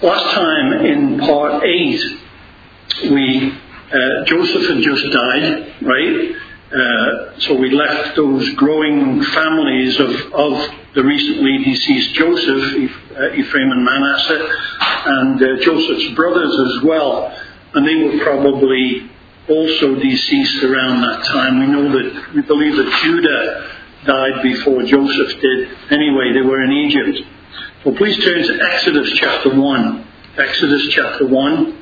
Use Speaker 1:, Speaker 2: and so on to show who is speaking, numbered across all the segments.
Speaker 1: Last time in part 8, Joseph had just died, right? So we left those growing families of the recently deceased Joseph, Ephraim and Manasseh, and Joseph's brothers as well. And they were probably also deceased around that time. We believe that Judah died before Joseph did. Anyway, they were in Egypt. Well, please turn to Exodus chapter 1. Exodus chapter 1.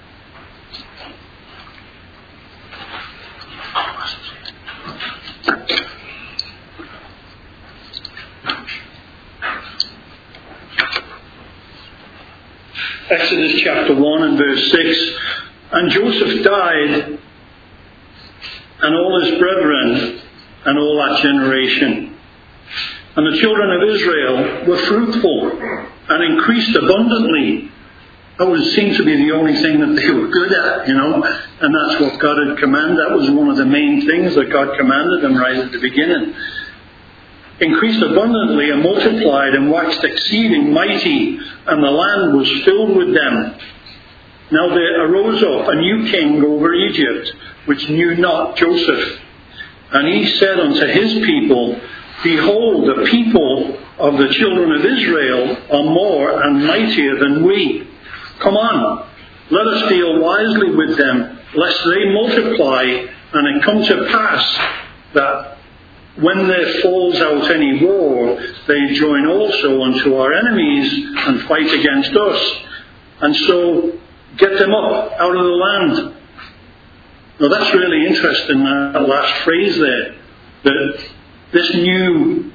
Speaker 1: Exodus chapter 1 and verse 6. And Joseph died, and all his brethren, and all that generation. And the children of Israel were fruitful and increased abundantly. That would seem to be the only thing that they were good at, and that's what God had commanded. That was one of the main things that God commanded them right at the beginning. Increased abundantly and multiplied and waxed exceeding mighty, and the land was filled with them. Now there arose up a new king over Egypt, which knew not Joseph. And he said unto his people, Behold, the people of the children of Israel are more and mightier than we. Come on, let us deal wisely with them, lest they multiply, and it come to pass that when there falls out any war, they join also unto our enemies and fight against us, and so get them up out of the land. Now that's really interesting, that last phrase there, that this new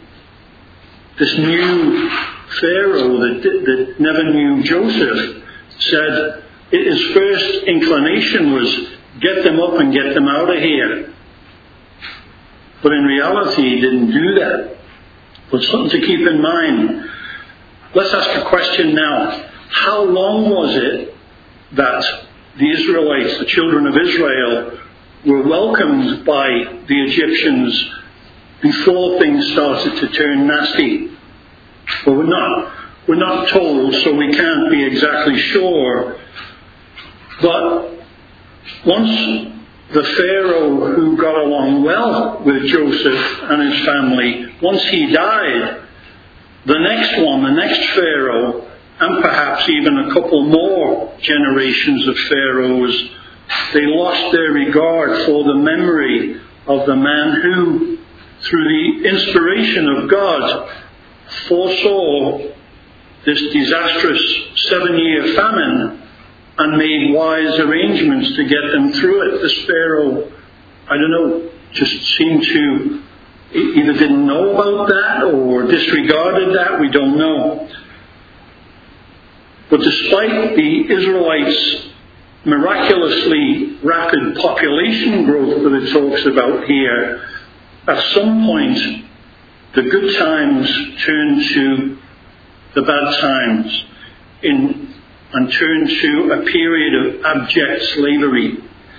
Speaker 1: Pharaoh that never knew Joseph said his first inclination was get them up and get them out of here. But in reality he didn't do that. But something to keep in mind. Let's ask a question now. How long was it that the Israelites, the children of Israel, were welcomed by the Egyptians before things started to turn nasty? Well, we're not told, so we can't be exactly sure. But once the Pharaoh who got along well with Joseph and his family, once he died, the next Pharaoh, and perhaps even a couple more generations of pharaohs, they lost their regard for the memory of the man who, through the inspiration of God, foresaw this disastrous 7-year famine and made wise arrangements to get them through it. This Pharaoh, just seemed to either didn't know about that or disregarded that. We don't know. But despite the Israelites' miraculously rapid population growth that it talks about here, at some point the good times turned to the bad times and turned to a period of abject slavery.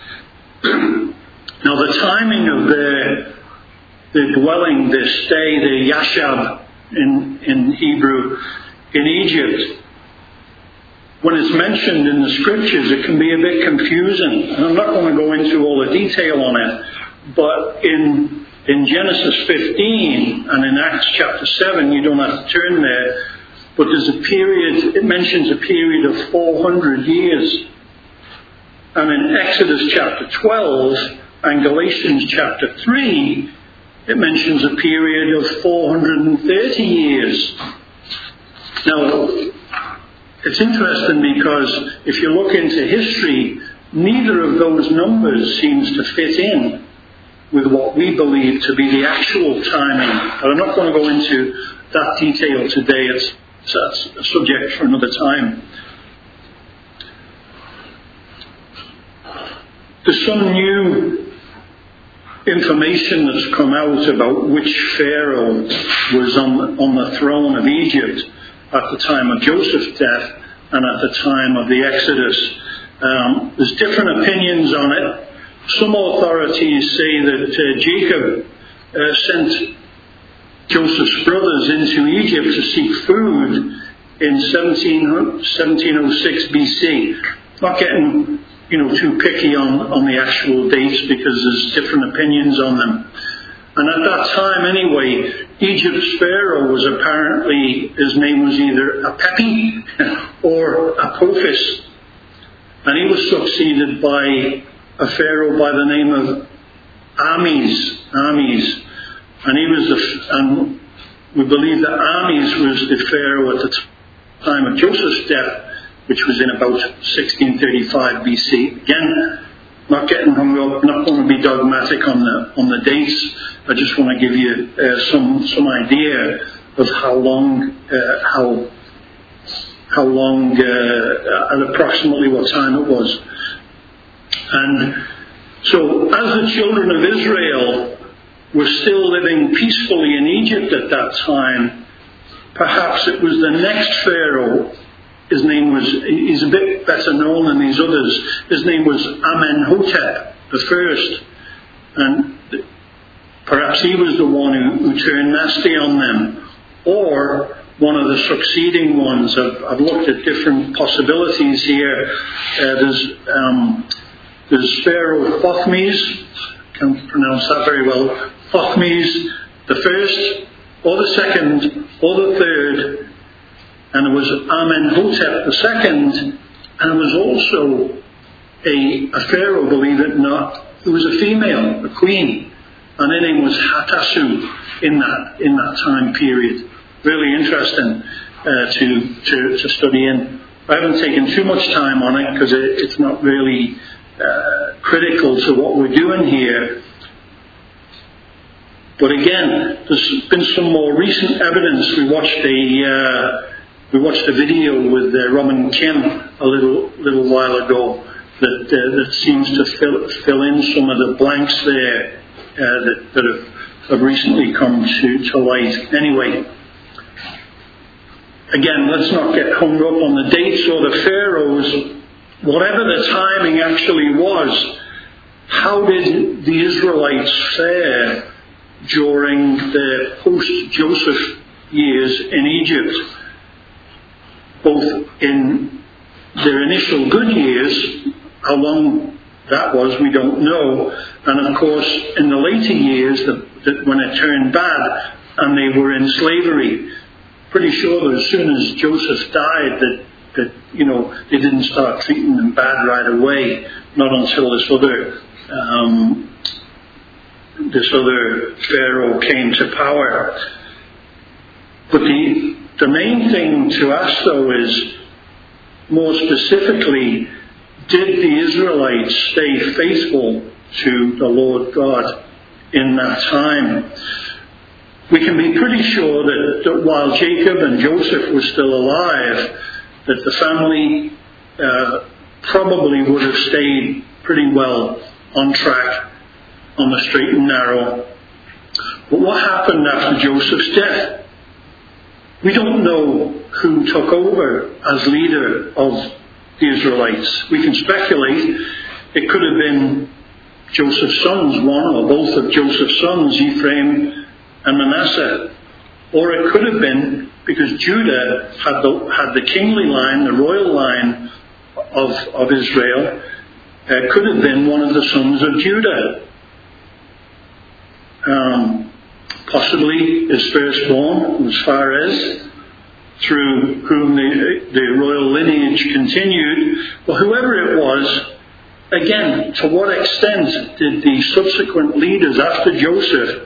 Speaker 1: Now the timing of their dwelling, their stay, their yashab in Hebrew, in Egypt, when it's mentioned in the scriptures, it can be a bit confusing. And I'm not going to go into all the detail on it, but in Genesis 15 and in Acts chapter 7, you don't have to turn there, but there's a period, it mentions a period of 400 years. And in Exodus chapter 12 and Galatians chapter 3, it mentions a period of 430 years. Now, it's interesting because if you look into history, neither of those numbers seems to fit in with what we believe to be the actual timing. But I'm not going to go into that detail today. That's a subject for another time. There's some new information that's come out about which Pharaoh was on the throne of Egypt at the time of Joseph's death and at the time of the Exodus. There's different opinions on it. Some authorities say that Jacob sent Joseph's brothers into Egypt to seek food in 1706 BC. Not getting, too picky on the actual dates because there's different opinions on them. And at that time anyway, Egypt's Pharaoh was apparently, his name was either Apepi or Apophis. And he was succeeded by a Pharaoh by the name of Ames. And he was and we believe that Ames was the Pharaoh at the time of Joseph's death, which was in about 1635 BC. Again, not getting hung up, not going to be dogmatic on the dates. I just want to give you some idea of how long and approximately what time it was. And so, as the children of Israel were still living peacefully in Egypt at that time, perhaps it was the next Pharaoh. His name was, he's a bit better known than these others. His name was Amenhotep the first. And perhaps he was the one who turned nasty on them. Or one of the succeeding ones. I've looked at different possibilities here. There's Pharaoh Thothmes. Can't pronounce that very well. Thothmes the first, or the second, or the third. And there was Amenhotep the second, and there was also a Pharaoh, believe it or not, who was a female, a queen, and her name was Hatasu in that time period. Really interesting to study in. I haven't taken too much time on it because it's not really critical to what we're doing here. But again, there's been some more recent evidence. We watched a video with Robin Kim a little while ago that seems to fill in some of the blanks there that have recently come to light. Anyway, again, let's not get hung up on the dates or the pharaohs. Whatever the timing actually was, how did the Israelites fare during their post-Joseph years in Egypt? Both in their initial good years, how long that was, we don't know, and of course in the later years that when it turned bad and they were in slavery. Pretty sure that as soon as Joseph died that they didn't start treating them bad right away, not until this other Pharaoh came to power. But the main thing to ask, though, is more specifically, did the Israelites stay faithful to the Lord God in that time? We can be pretty sure that while Jacob and Joseph were still alive, that the family probably would have stayed pretty well on track, on the straight and narrow. But what happened after Joseph's death? We don't know who took over as leader of the Israelites. We can speculate. It could have been Joseph's sons, one or both of Joseph's sons, Ephraim and Manasseh. Or it could have been, because Judah had the kingly line, the royal line of Israel, it could have been one of the sons of Judah. Possibly his firstborn was Pharez, through whom the royal lineage continued. But whoever it was, again, to what extent did the subsequent leaders after Joseph,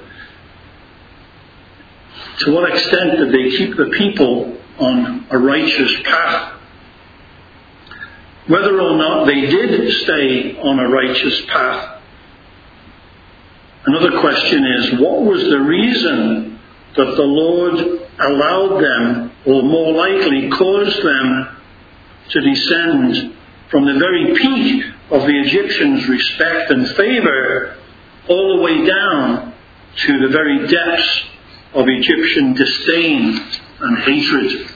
Speaker 1: to what extent did they keep the people on a righteous path? Whether or not they did stay on a righteous path. Another question is, what was the reason that the Lord allowed them, or more likely caused them, to descend from the very peak of the Egyptians' respect and favour all the way down to the very depths of Egyptian disdain and hatred?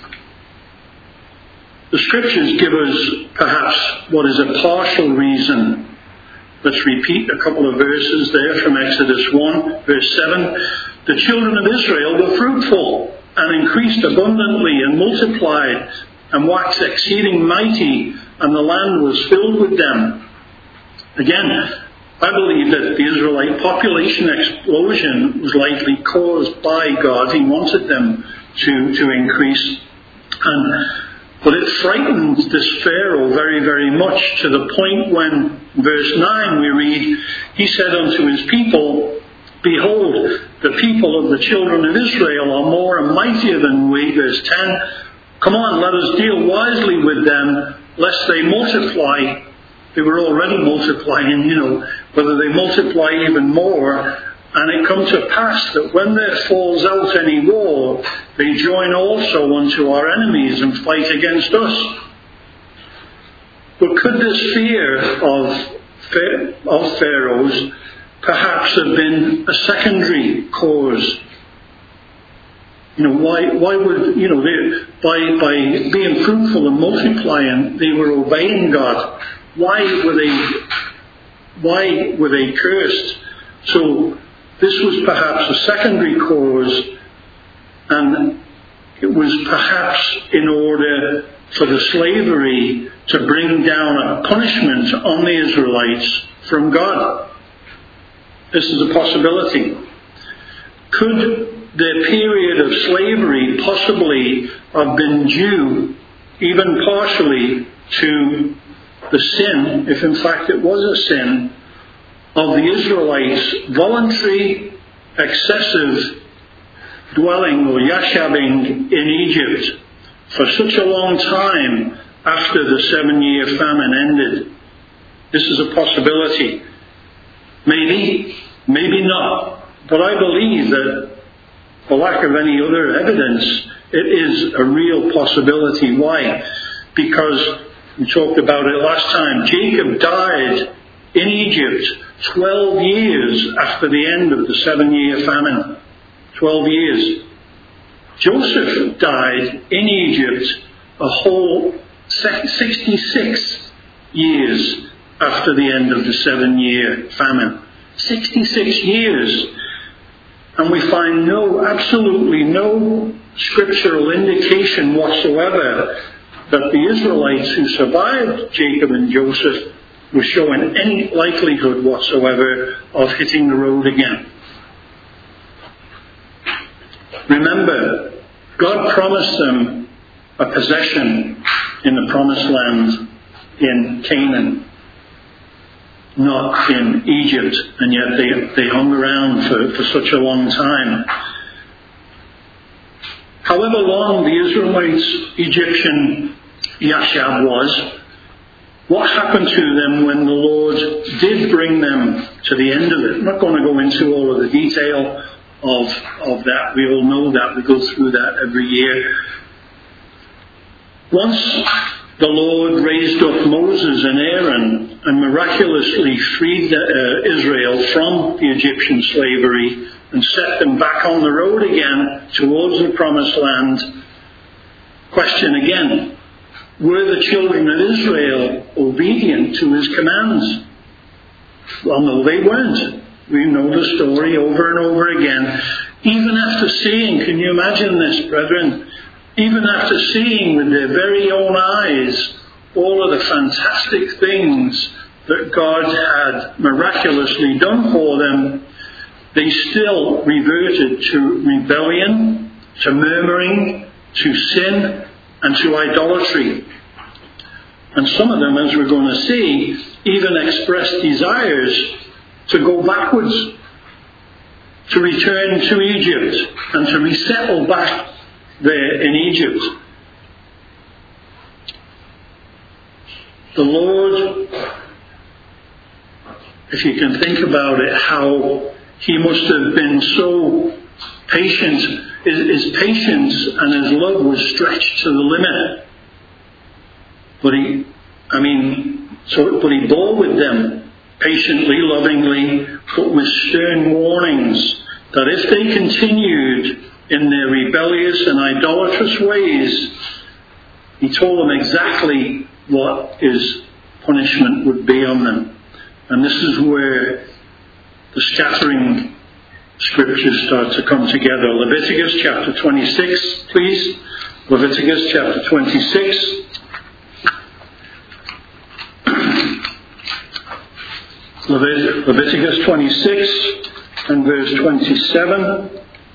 Speaker 1: The Scriptures give us perhaps what is a partial reason. Let's repeat a couple of verses there from Exodus 1, verse 7. The children of Israel were fruitful and increased abundantly, and multiplied, and waxed exceeding mighty, and the land was filled with them. Again, I believe that the Israelite population explosion was likely caused by God. He wanted them to increase. But it frightened this Pharaoh very, very much, to the point when, verse 9, we read, he said unto his people, behold, the people of the children of Israel are more and mightier than we. Verse 10, come on, let us deal wisely with them, lest they multiply. They were already multiplying, whether they multiply even more. And it come to pass that when there falls out any war, they join also unto our enemies and fight against us. But could this fear of Pharaoh's perhaps have been a secondary cause? Why would, by being fruitful and multiplying, they were obeying God. Why were they cursed? So this was perhaps a secondary cause, and it was perhaps in order for the slavery to bring down a punishment on the Israelites from God. This is a possibility. Could their period of slavery possibly have been due, even partially, to the sin, if in fact it was a sin, of the Israelites' voluntary, excessive dwelling or yashabing in Egypt for such a long time after the 7-year famine ended? This is a possibility. Maybe, maybe not. But I believe that, for lack of any other evidence, it is a real possibility. Why? Because we talked about it last time. Jacob died in Egypt 12 years after the end of the 7-year famine. 12 years. Joseph died in Egypt a whole 66 years after the end of the 7-year famine. 66 years. And we find absolutely no scriptural indication whatsoever that the Israelites who survived Jacob and Joseph were showing any likelihood whatsoever of hitting the road again. Remember, God promised them a possession in the promised land in Canaan, not in Egypt, and yet they hung around for such a long time. However long the Israelites' Egyptian yashab was, what happened to them when the Lord did bring them to the end of it? I'm not going to go into all of the detail of that. We all know that. We go through that every year. Once the Lord raised up Moses and Aaron and miraculously freed Israel from the Egyptian slavery and set them back on the road again towards the promised land. Question again, were the children of Israel obedient to his commands? Well, no, they weren't. We know the story over and over again. Even after seeing, can you imagine this, brethren? Even after seeing with their very own eyes all of the fantastic things that God had miraculously done for them, they still reverted to rebellion, to murmuring, to sin, and to idolatry. And some of them, as we're going to see, even expressed desires to go backwards, to return to Egypt, and to resettle back there in Egypt. The Lord, if you can think about it, how he must have been so patient. His patience and his love was stretched to the limit. But he bore with them patiently, lovingly, but with stern warnings that if they continued in their rebellious and idolatrous ways, he told them exactly what his punishment would be on them. And this is where the scattering scriptures start to come together. Leviticus chapter 26, please. Leviticus chapter 26. Leviticus 26 and verse 27.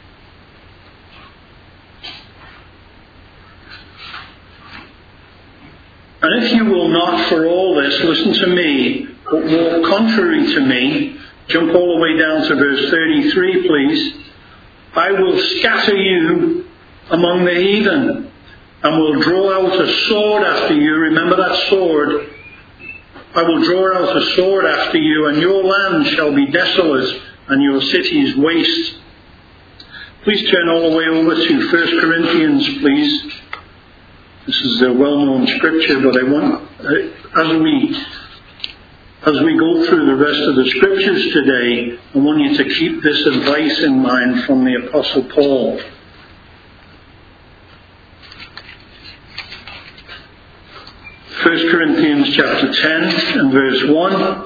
Speaker 1: And if you will not for all this listen to me, but walk contrary to me, jump all the way down to verse 33, please. I will scatter you among the heathen, and will draw out a sword after you. Remember that sword. I will draw out a sword after you, and your land shall be desolate, and your cities waste. Please turn all the way over to 1 Corinthians, please. This is a well-known scripture, but I want, as we go through the rest of the scriptures today, I want you to keep this advice in mind from the Apostle Paul. 1 Corinthians chapter 10 and verse 1. 1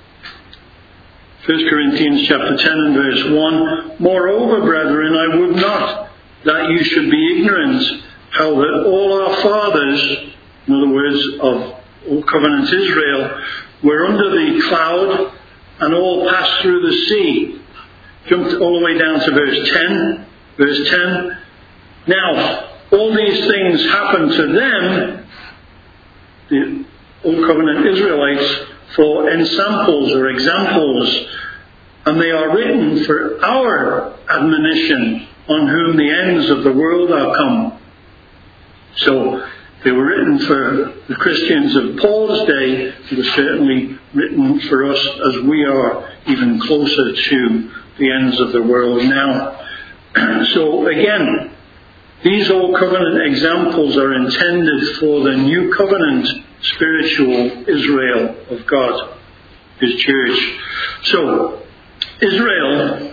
Speaker 1: Corinthians chapter 10 and verse 1. Moreover, brethren, I would not that you should be ignorant how that all our fathers, in other words, of Old Covenant Israel, were under the cloud and all passed through the sea. Jumped all the way down to verse 10. Verse 10. Now, all these things happened to them, the Old Covenant Israelites, for ensamples or examples, and they are written for our admonition, on whom the ends of the world are come. So they were written for the Christians of Paul's day. They were certainly written for us as we are even closer to the ends of the world now. So again, these Old Covenant examples are intended for the New Covenant spiritual Israel of God, His church. So, Israel,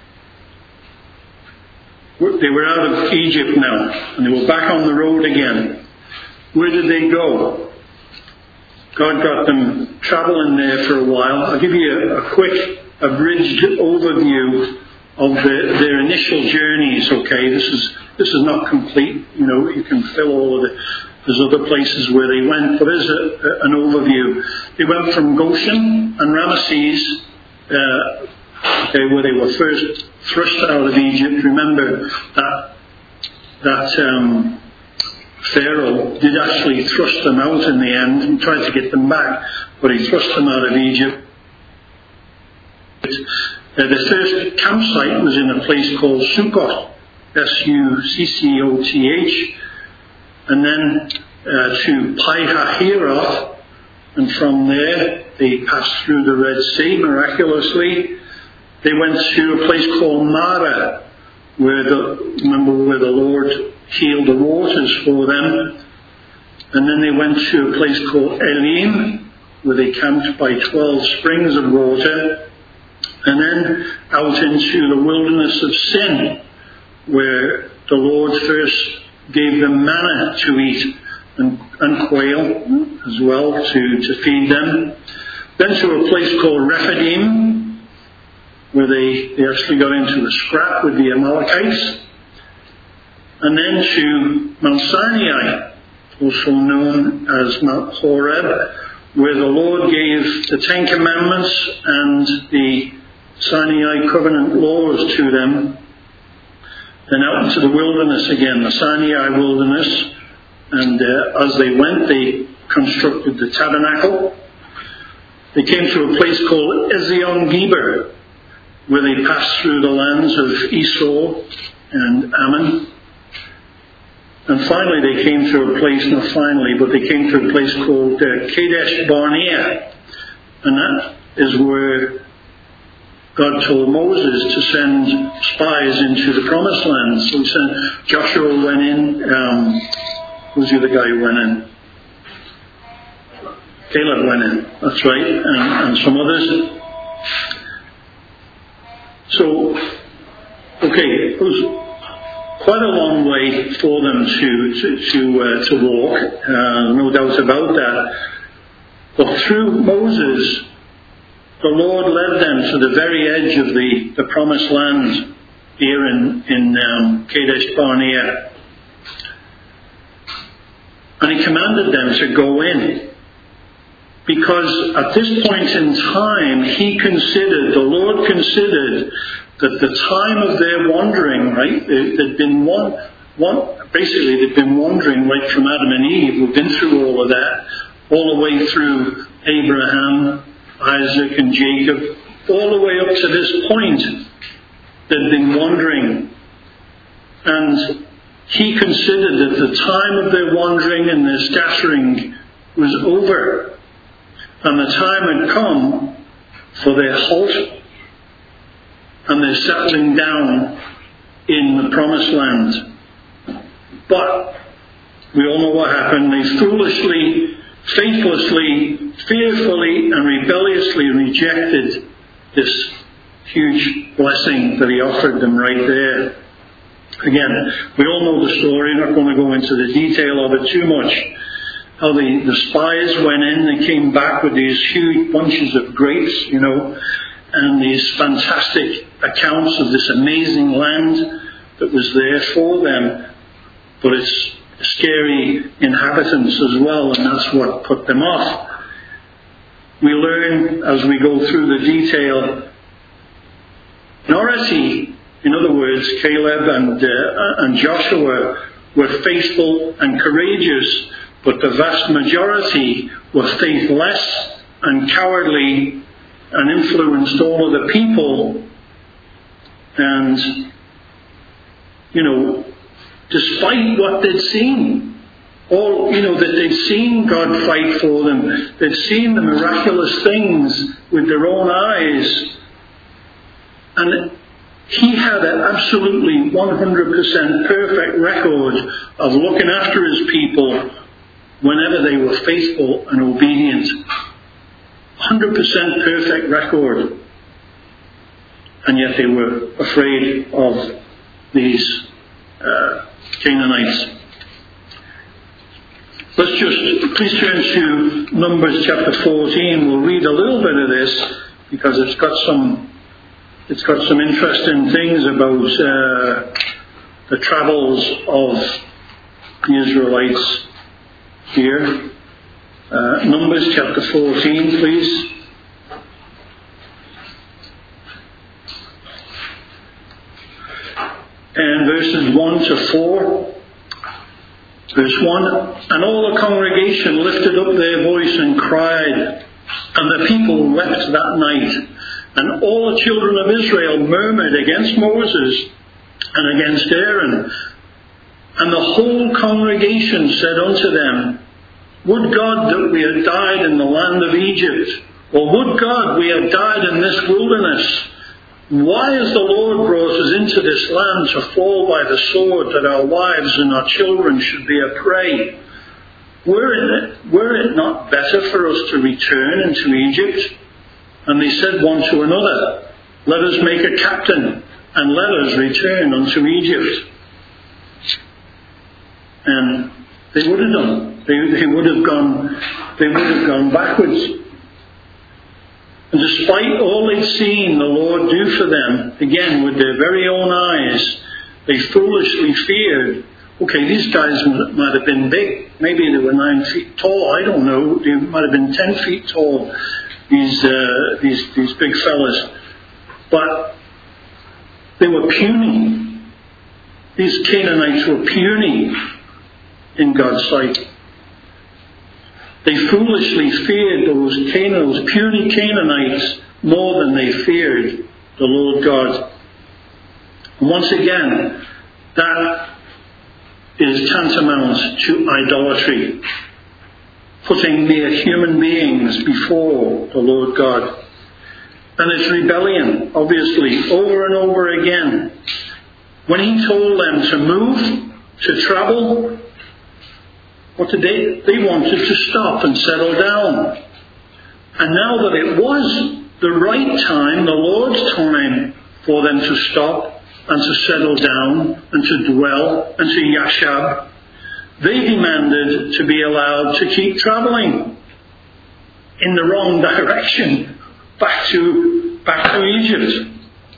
Speaker 1: they were out of Egypt now, and they were back on the road again. Where did they go? God got them traveling there for a while. I'll give you a quick, abridged overview of their initial journeys. Okay, this is not complete. You know, you can fill all of it. There's other places where they went, but there's an overview. They went from Goshen and Ramesses, where they were first thrust out of Egypt. Remember that Pharaoh did actually thrust them out in the end and tried to get them back, but he thrust them out of Egypt. The first campsite was in a place called Succoth, Succoth, and then to Pi-hahiroth, and from there they passed through the Red Sea miraculously. They went to a place called Marah, where the Lord healed the waters for them. And then they went to a place called Elim, where they camped by 12 springs of water. And then out into the wilderness of Sin, where the Lord first gave them manna to eat and quail as well to feed them. Then to a place called Rephidim, where they actually got into the scrap with the Amalekites. And then to Mount Sinai, also known as Mount Horeb, where the Lord gave the Ten Commandments and the Sinai covenant laws to them. Then out into the wilderness again, the Sinai wilderness, and as they went, they constructed the tabernacle. They came to a place called Ezion-Geber, where they passed through the lands of Esau and Ammon. And finally they came to a place, not finally, but they came to a place called Kadesh Barnea. And that is where God told Moses to send spies into the promised land. So he sent, Joshua went in, who's the other guy who went in? Caleb went in, that's right, and some others. So, okay, it was quite a long way for them to walk, no doubt about that. But through Moses, the Lord led them to the very edge of the promised land here in Kadesh Barnea. And he commanded them to go in. Because at this point in time, the Lord considered that the time of their wandering, right, they'd been basically they'd been wandering right from Adam and Eve. We've been through all of that, all the way through Abraham, Isaac and Jacob, all the way up to this point. They'd been wandering. And he considered that the time of their wandering and their scattering was over. And the time had come for their halt and their settling down in the promised land. But we all know what happened. They foolishly, faithlessly, fearfully and rebelliously rejected this huge blessing that he offered them right there. Again, we all know the story. I'm not going to go into the detail of it too much. How the spies went in, they came back with these huge bunches of grapes, and these fantastic accounts of this amazing land that was there for them. But it's scary inhabitants as well, and that's what put them off. We learn as we go through the detail, minority, in other words, Caleb and Joshua were faithful and courageous, but the vast majority were faithless and cowardly and influenced all of the people. And, despite what they'd seen, that they'd seen God fight for them, they'd seen the miraculous things with their own eyes. And he had an absolutely 100% perfect record of looking after his people whenever they were faithful and obedient. 100% perfect record. And yet they were afraid of these Canaanites. Please turn to Numbers chapter 14. We'll read a little bit of this because it's got some interesting things about the travels of the Israelites here. Numbers chapter 14, please. And verses 1 to 4. Verse 1, and all the congregation lifted up their voice and cried, and the people wept that night. And all the children of Israel murmured against Moses and against Aaron. And the whole congregation said unto them, would God that we had died in the land of Egypt, or would God we had died in this wilderness? Why has the Lord brought us into this land to fall by the sword, that our wives and our children should be a prey? Were it not better for us to return into Egypt? And they said one to another, let us make a captain, and let us return unto Egypt. And they would have done. They would have gone backwards. And despite all they'd seen the Lord do for them, again with their very own eyes, they foolishly feared, okay, these guys might have been big. Maybe they were 9 feet tall. I don't know. They might have been 10 feet tall, these big fellas. But they were puny. These Canaanites were puny in God's sight. They foolishly feared those puny Canaanites more than they feared the Lord God. And once again, that is tantamount to idolatry, putting mere human beings before the Lord God. And it's rebellion, obviously, over and over again. When he told them to move, to travel, what did they wanted to stop and settle down. And now that it was the right time, the Lord's time, for them to stop and to settle down and to dwell and to yashab, they demanded to be allowed to keep travelling in the wrong direction. back to Egypt.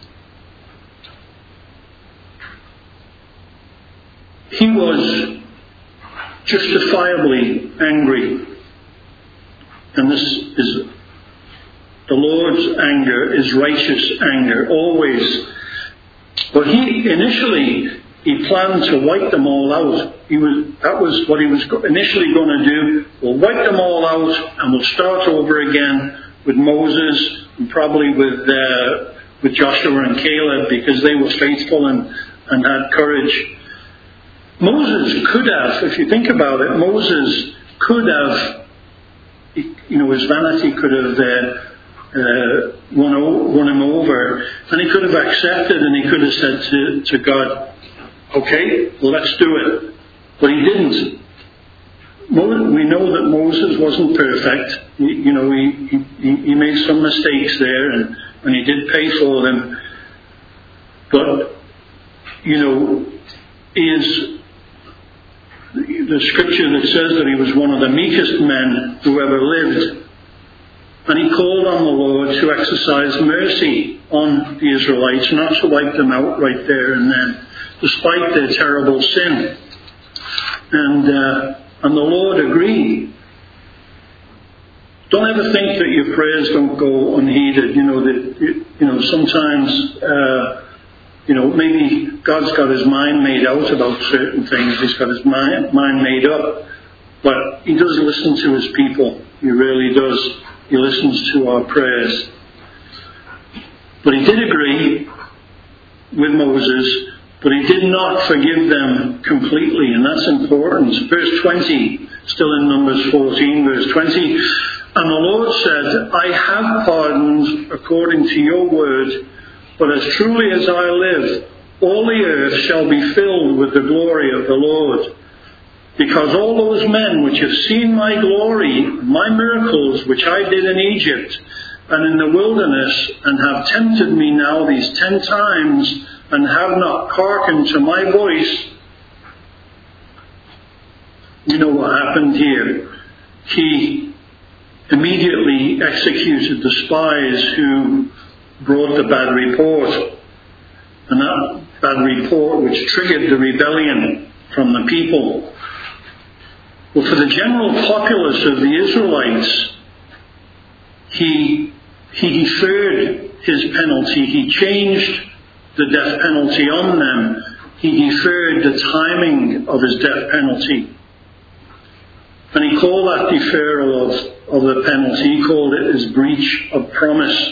Speaker 1: He was justifiably angry. And this is the Lord's anger is righteous anger, always. But he planned to wipe them all out. That was what he was initially going to do. We'll wipe them all out and we'll start over again with Moses and probably with Joshua and Caleb, because they were faithful and had courage. Moses could have, if you think about it, Moses could have, his vanity could have won him over, and he could have accepted, and he could have said to God, okay, well, let's do it. But he didn't. We know that Moses wasn't perfect. He made some mistakes there, and he did pay for them. But, he is the scripture that says that he was one of the meekest men who ever lived. And he called on the Lord to exercise mercy on the Israelites, not to wipe them out right there and then, despite their terrible sin. And the Lord agreed. Don't ever think that your prayers don't go unheeded. Sometimes maybe God's got his mind made out about certain things. He's got his mind made up. But he does listen to his people. He really does. He listens to our prayers. But he did agree with Moses, but he did not forgive them completely, and that's important. Verse 20, still in Numbers 14, verse 20, and the Lord said, I have pardoned according to your word, but as truly as I live, all the earth shall be filled with the glory of the Lord. Because all those men which have seen my glory, my miracles which I did in Egypt and in the wilderness, and have tempted me now these 10 times, and have not hearkened to my voice. You know what happened here. He immediately executed the spies who brought the bad report. And that bad report which triggered the rebellion from the people. Well, for the general populace of the Israelites, he deferred his penalty. He changed the death penalty on them. He deferred the timing of his death penalty. And he called that deferral of the penalty, he called it his breach of promise.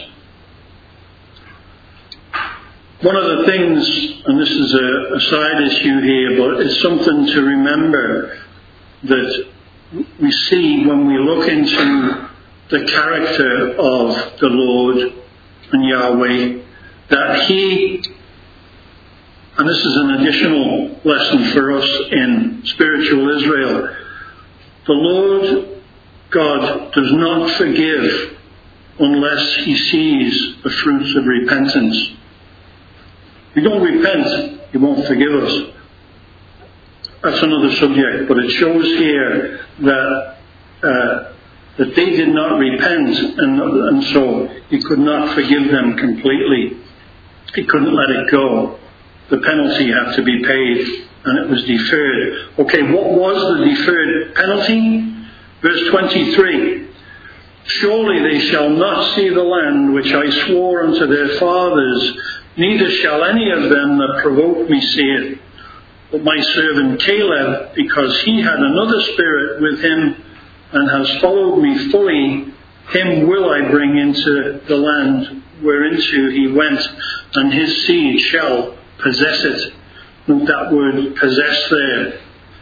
Speaker 1: One of the things, and this is a side issue here, but it's something to remember, that we see when we look into the character of the Lord and Yahweh, that he, and this is an additional lesson for us in spiritual Israel, the Lord God does not forgive unless he sees the fruits of repentance. If we don't repent, he won't forgive us. That's another subject, but it shows here that they did not repent, and so he could not forgive them completely. He couldn't let it go. The penalty had to be paid, and it was deferred. Okay, what was the deferred penalty? Verse 23. Surely they shall not see the land which I swore unto their fathers, neither shall any of them that provoke me see it. But my servant Caleb, because he had another spirit with him, and has followed me fully, him will I bring into the land whereinto he went, and his seed shall possess it. Note that word possess there.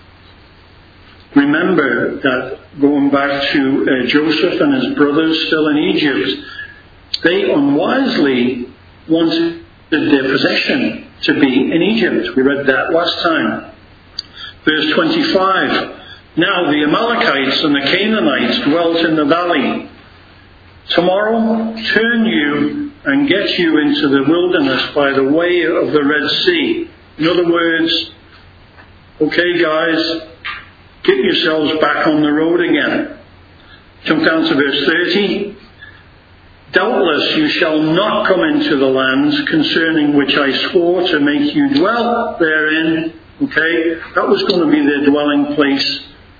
Speaker 1: Remember that going back to Joseph and his brothers still in Egypt, they unwisely wanted their possession to be in Egypt. We read that last time. Verse 25. Now the Amalekites and the Canaanites dwelt in the valley. Tomorrow turn you and get you into the wilderness by the way of the Red Sea. In other words, okay guys, get yourselves back on the road again. Jump down to verse 30. Doubtless you shall not come into the lands concerning which I swore to make you dwell therein. Okay, that was going to be their dwelling place.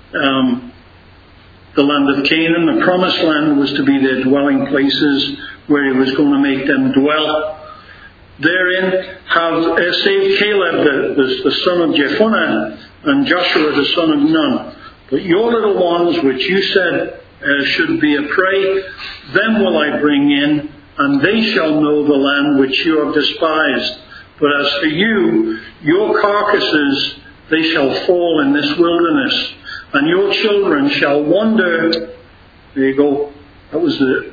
Speaker 1: The land of Canaan, the promised land, was to be their dwelling places where he was going to make them dwell. Therein have saved Caleb, the son of Jephunneh, and Joshua, the son of Nun. But your little ones, which you said should be a prey, them will I bring in, and they shall know the land which you have despised. But as for you, your carcasses, they shall fall in this wilderness, and your children shall wander. There you go. That was the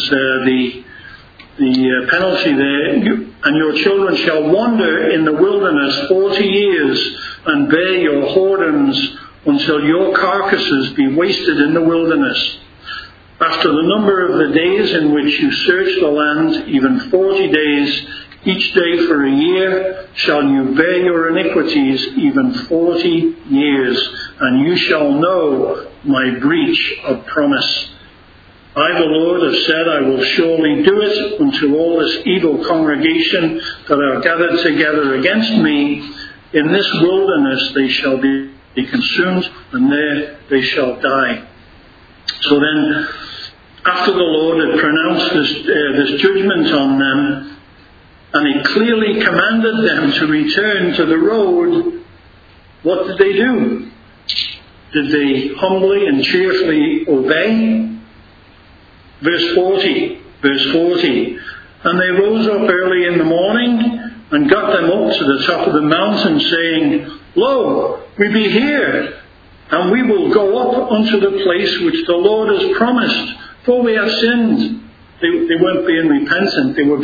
Speaker 1: penalty there. And your children shall wander in the wilderness 40 years, and bear your whoredoms until your carcasses be wasted in the wilderness. After the number of the days in which you search the land, even 40 days, each day for a year, shall you bear your iniquities, even 40 years, and you shall know my breach of promise. I, the Lord, have said, I will surely do it unto all this evil congregation that are gathered together against me. In this wilderness they shall be consumed, and there they shall die. So then, after the Lord had pronounced this judgment on them, and he clearly commanded them to return to the road, what did they do? Did they humbly and cheerfully obey? Verse 40. And they rose up early in the morning and got them up to the top of the mountain, saying, Lo, we be here, and we will go up unto the place which the Lord has promised, for we have sinned. They weren't being repentant. They were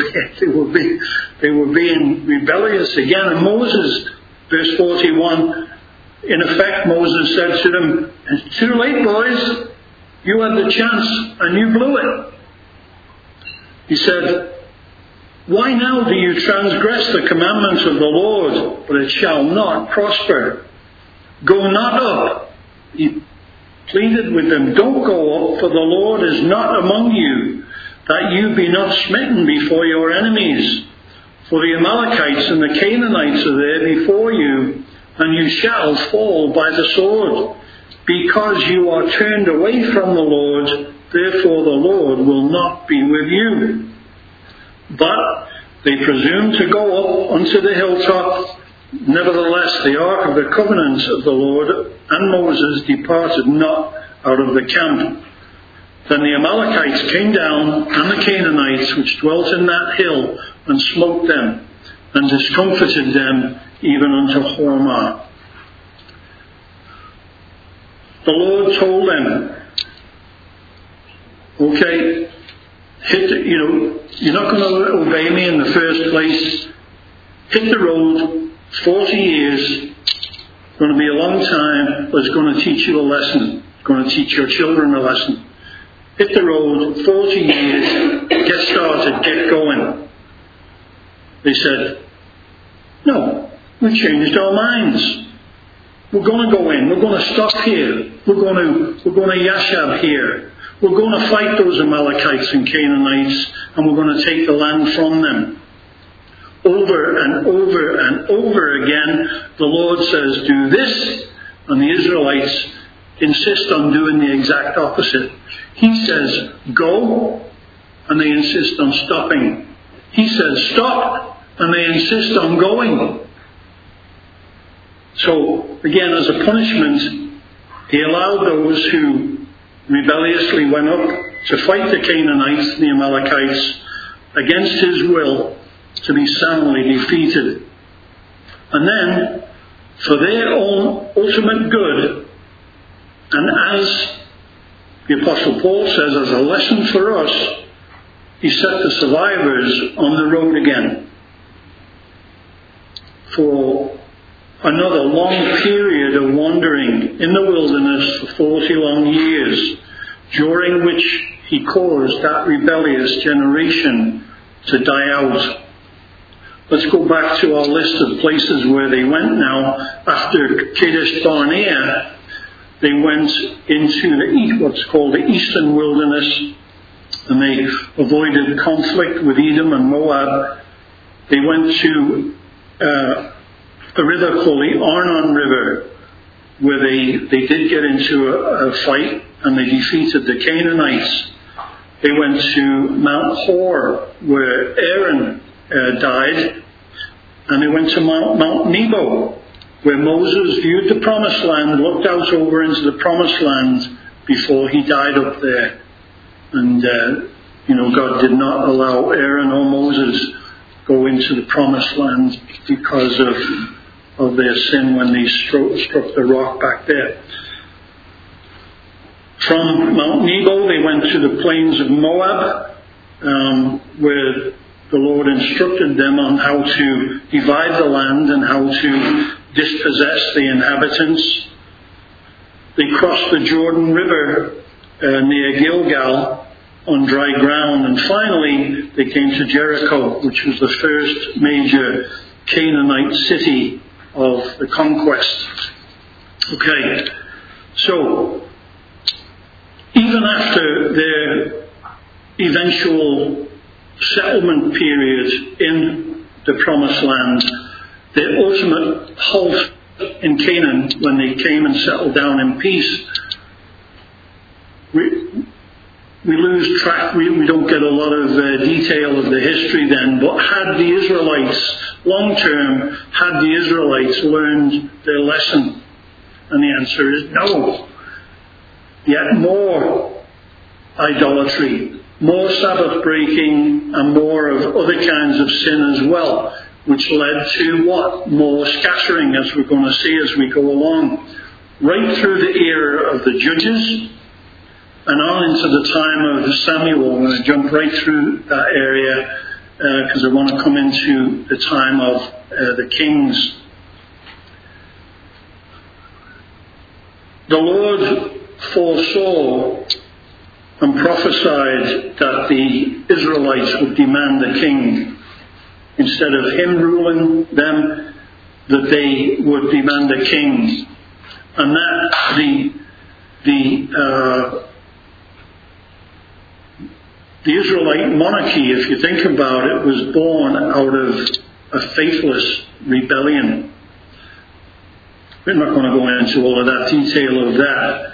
Speaker 1: being rebellious again. And Moses, verse 41, in effect, Moses said to them, it's too late, boys. You had the chance and you blew it. He said, why now do you transgress the commandments of the Lord? But it shall not prosper. Go not up. He pleaded with them, don't go up, for the Lord is not among you, that you be not smitten before your enemies. For the Amalekites and the Canaanites are there before you, and you shall fall by the sword. Because you are turned away from the Lord, therefore the Lord will not be with you. But they presumed to go up unto the hilltop. Nevertheless, the ark of the covenant of the Lord and Moses departed not out of the camp. Then the Amalekites came down, and the Canaanites which dwelt in that hill, and smote them, and discomfited them even unto Hormah. The Lord told them, okay, you're not going to obey me in the first place. Hit the road. 40 years. It's going to be a long time, but it's going to teach you a lesson. It's going to teach your children a lesson. Hit the road. 40 years. Get started. Get going. They said, no, we've changed our minds. We're going to go in. We're going to stop here. We're going to Yashab here. We're going to fight those Amalekites and Canaanites, and we're going to take the land from them. Over and over and over again, the Lord says, do this, and the Israelites insist on doing the exact opposite. He says, go, and they insist on stopping. He says, stop, and they insist on going. So, again, as a punishment, he allowed those who rebelliously went up to fight the Canaanites and the Amalekites against his will to be soundly defeated. And then, for their own ultimate good, and as the Apostle Paul says, as a lesson for us, he set the survivors on the road again for another long period of wandering in the wilderness for 40 long years, during which he caused that rebellious generation to die out. Let's go back to our list of places where they went now. After Kadesh Barnea, they went into what's called the eastern wilderness, and they avoided conflict with Edom and Moab. They went to a river called the Arnon River, where they did get into a fight, and they defeated the Canaanites. They went to Mount Hor, where Aaron died, and they went to Mount Nebo, where Moses viewed the promised land, looked out over into the promised land before he died up there. And, God did not allow Aaron or Moses go into the promised land because of their sin when they struck the rock back there. From Mount Nebo, they went to the plains of Moab, where the Lord instructed them on how to divide the land and how to dispossess the inhabitants. They crossed the Jordan River near Gilgal on dry ground, and finally they came to Jericho, which was the first major Canaanite city of the conquest. Okay, so even after their eventual settlement period in the Promised Land, their ultimate halt in Canaan, when they came and settled down in peace, we lose track, we don't get a lot of detail of the history then, but had the Israelites, long term, had the Israelites learned their lesson? And the answer is no. Yet more idolatry, more Sabbath breaking, and more of other kinds of sin as well, which led to what? More scattering, as we're going to see as we go along. Right through the era of the Judges, and on into the time of Samuel. I'm going to jump right through that area because I want to come into the time of the kings. The Lord foresaw and prophesied that the Israelites would demand a king. Instead of him ruling them, that they would demand a king. And that the Israelite monarchy, if you think about it, was born out of a faithless rebellion. We're not going to go into all of that detail of that.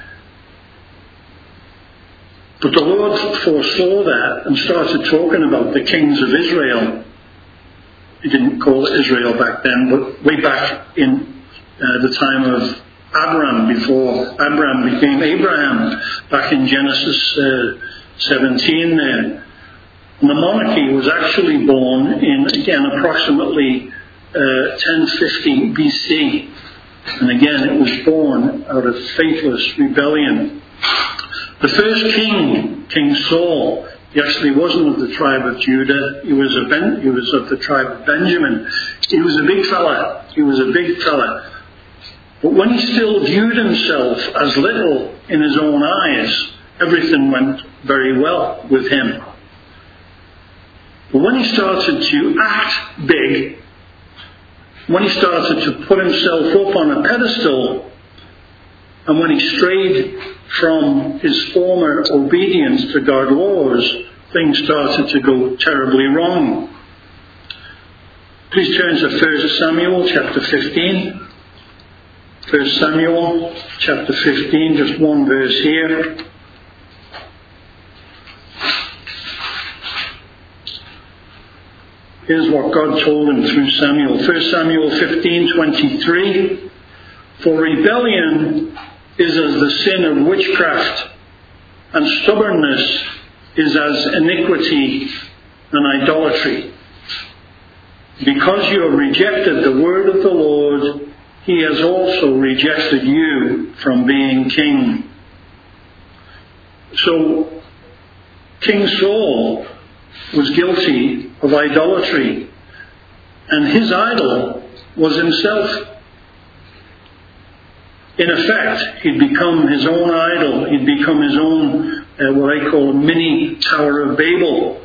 Speaker 1: But the Lord foresaw that and started talking about the kings of Israel. He didn't call it Israel back then, but way back in the time of Abraham, before Abraham became Abraham, back in Genesis 17 there. And the monarchy was actually born in, again, approximately 1050 BC. And again, it was born out of faithless rebellion. The first king, King Saul, he actually wasn't of the tribe of Judah. He was of the tribe of Benjamin. He was a big fella. But when he still viewed himself as little in his own eyes, everything went very well with him. But when he started to act big, when he started to put himself up on a pedestal, and when he strayed from his former obedience to God's laws, things started to go terribly wrong. Please turn to 1 Samuel chapter 15. 1 Samuel chapter 15, just one verse here. Here's what God told him through Samuel. 1 Samuel 15:23. For rebellion is as the sin of witchcraft, and stubbornness is as iniquity and idolatry. Because you have rejected the word of the Lord, he has also rejected you from being king. So, King Saul was guilty of idolatry, and his idol was himself. In effect, he'd become his own idol. He'd become his own, what I call a mini Tower of Babel.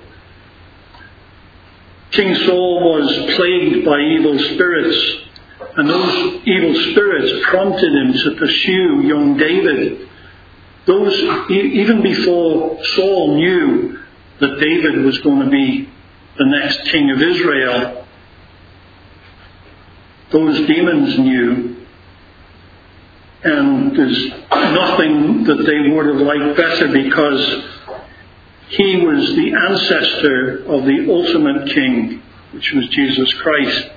Speaker 1: King Saul was plagued by evil spirits, and those evil spirits prompted him to pursue young David. Even before Saul knew that David was going to be the next king of Israel, those demons knew, and there's nothing that they would have liked better, because he was the ancestor of the ultimate king, which was Jesus Christ.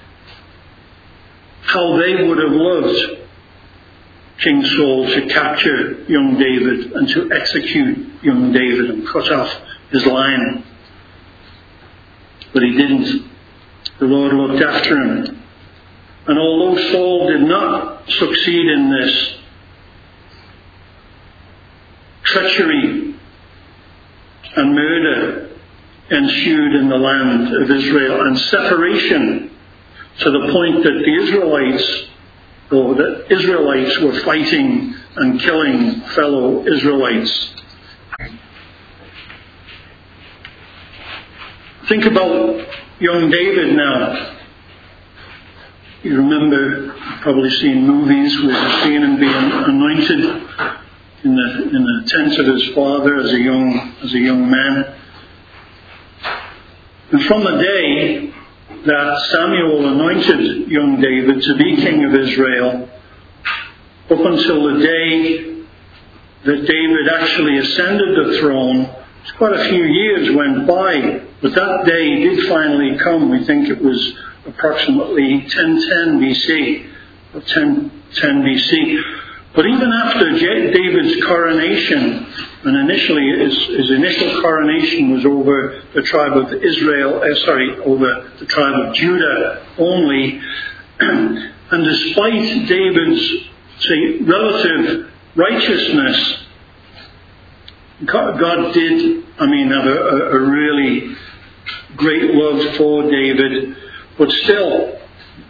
Speaker 1: How they would have loved King Saul to capture young David and to execute young David and cut off his line. But he didn't. The Lord looked after him. And although Saul did not succeed in this, treachery and murder ensued in the land of Israel, and separation, to the point that the Israelites were fighting and killing fellow Israelites. Think about young David now. You remember, you've probably seen movies where you've seen him being anointed in the tent of his father as a young man. And from the day that Samuel anointed young David to be king of Israel, up until the day that David actually ascended the throne, quite a few years went by, but that day did finally come. We think it was approximately 1010 BC, or 1010 BC. But even after David's coronation, and initially his initial coronation was over the tribe of over the tribe of Judah only, and despite David's, relative righteousness, God did, have a really great love for David, but still,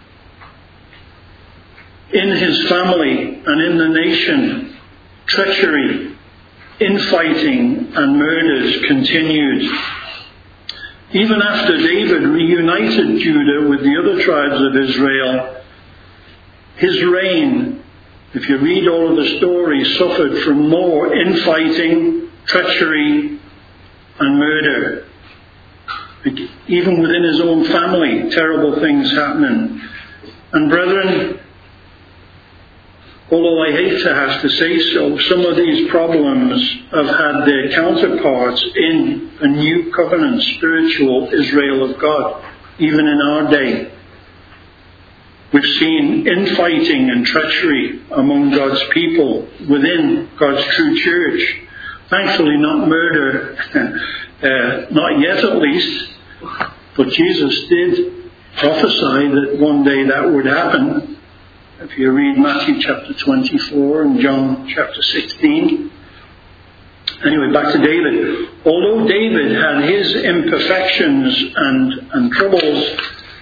Speaker 1: in his family and in the nation, treachery, infighting and murders continued. Even after David reunited Judah with the other tribes of Israel, his reign, if you read all of the stories, suffered from more infighting, treachery and murder. Even within his own family, terrible things happening. And brethren, although I hate to have to say so, some of these problems have had their counterparts in a new covenant spiritual Israel of God, even in our day. We've seen infighting and treachery among God's people within God's true church. Thankfully not murder, not yet at least, but Jesus did prophesy that one day that would happen. If you read Matthew chapter 24 and John chapter 16. Anyway, back to David. Although David had his imperfections and troubles,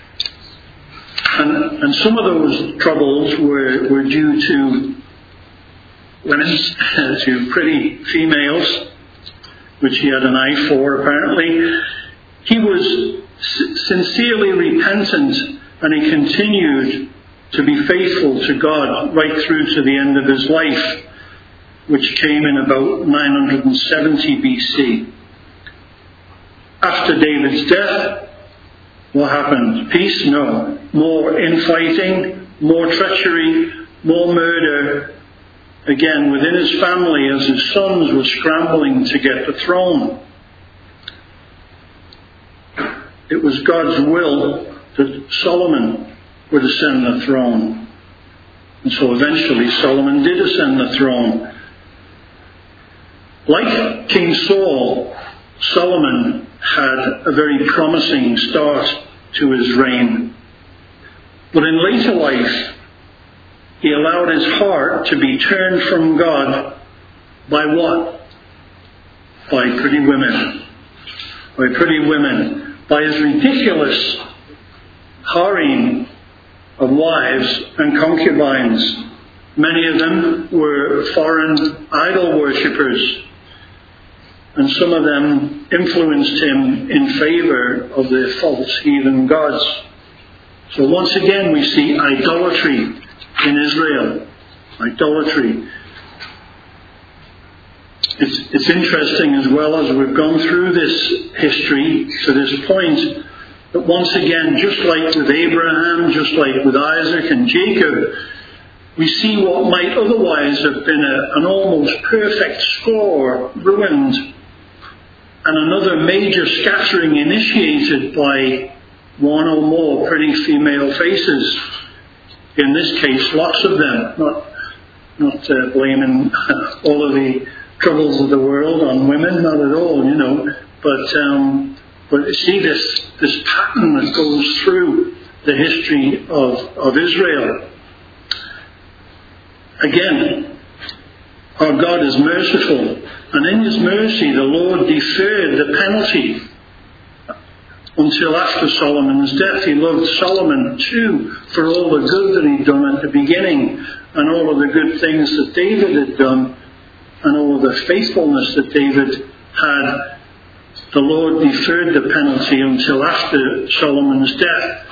Speaker 1: and some of those troubles were due to women, to pretty females, which he had an eye for apparently, he was sincerely repentant, and he continued to be faithful to God right through to the end of his life, which came in about 970 BC. After David's death, what happened? Peace? No. More infighting, more treachery, more murder, again within his family as his sons were scrambling to get the throne. It was God's will that Solomon would ascend the throne. And so eventually Solomon did ascend the throne. Like King Saul, Solomon had a very promising start to his reign. But in later life, he allowed his heart to be turned from God by what? By pretty women. By pretty women. By his ridiculous harem of wives and concubines. Many of them were foreign idol worshippers, and some of them influenced him in favor of the false heathen gods. So once again we see idolatry in Israel. Idolatry. It's interesting as well as we've gone through this history to this point that once again, just like with Abraham, just like with Isaac and Jacob, we see what might otherwise have been an almost perfect score ruined, and another major scattering initiated by one or more pretty female faces. In this case, lots of them. Not blaming all of the troubles of the world on women, not at all, But see this pattern that goes through the history of Israel. Again, our God is merciful, and in His mercy the Lord deferred the penalty until after Solomon's death. He loved Solomon too for all the good that he'd done at the beginning, and all of the good things that David had done, and all of the faithfulness that David had. The Lord deferred the penalty until after Solomon's death.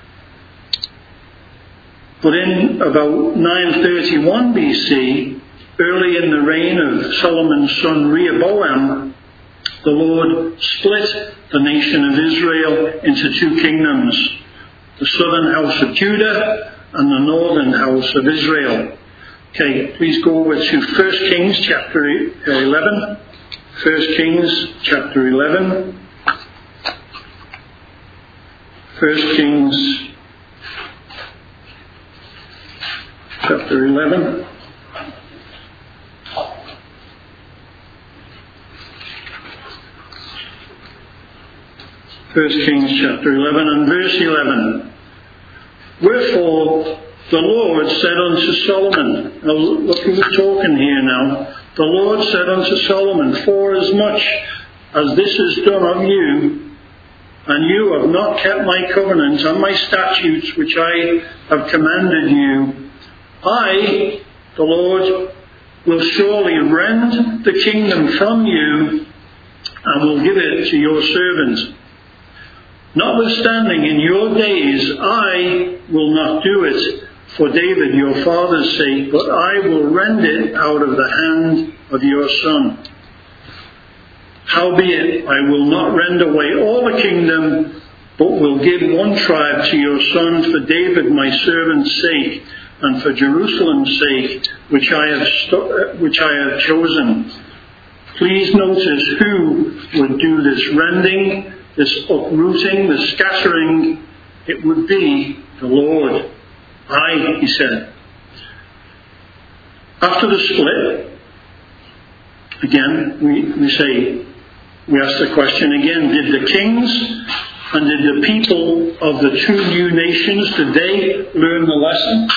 Speaker 1: But in about 931 BC, early in the reign of Solomon's son Rehoboam, the Lord split the nation of Israel into two kingdoms, the southern house of Judah and the northern house of Israel. Okay, please go over to 1 Kings chapter 11. 1 Kings chapter 11. 1 Kings chapter 11. First Kings chapter 11 and verse 11. Wherefore the Lord said unto Solomon, now look who's talking here now. The Lord said unto Solomon, forasmuch as this is done of you, and you have not kept my covenant and my statutes which I have commanded you, I, the Lord, will surely rend the kingdom from you and will give it to your servant. Notwithstanding, in your days I will not do it for David your father's sake, but I will rend it out of the hand of your son. Howbeit, I will not rend away all the kingdom, but will give one tribe to your son for David my servant's sake, and for Jerusalem's sake, which I have chosen. Please notice who would do this rending, this uprooting, this scattering. It would be the Lord. I, he said. After the split, again, we ask the question again, did the kings and did the people of the two new nations, did they learn the lesson?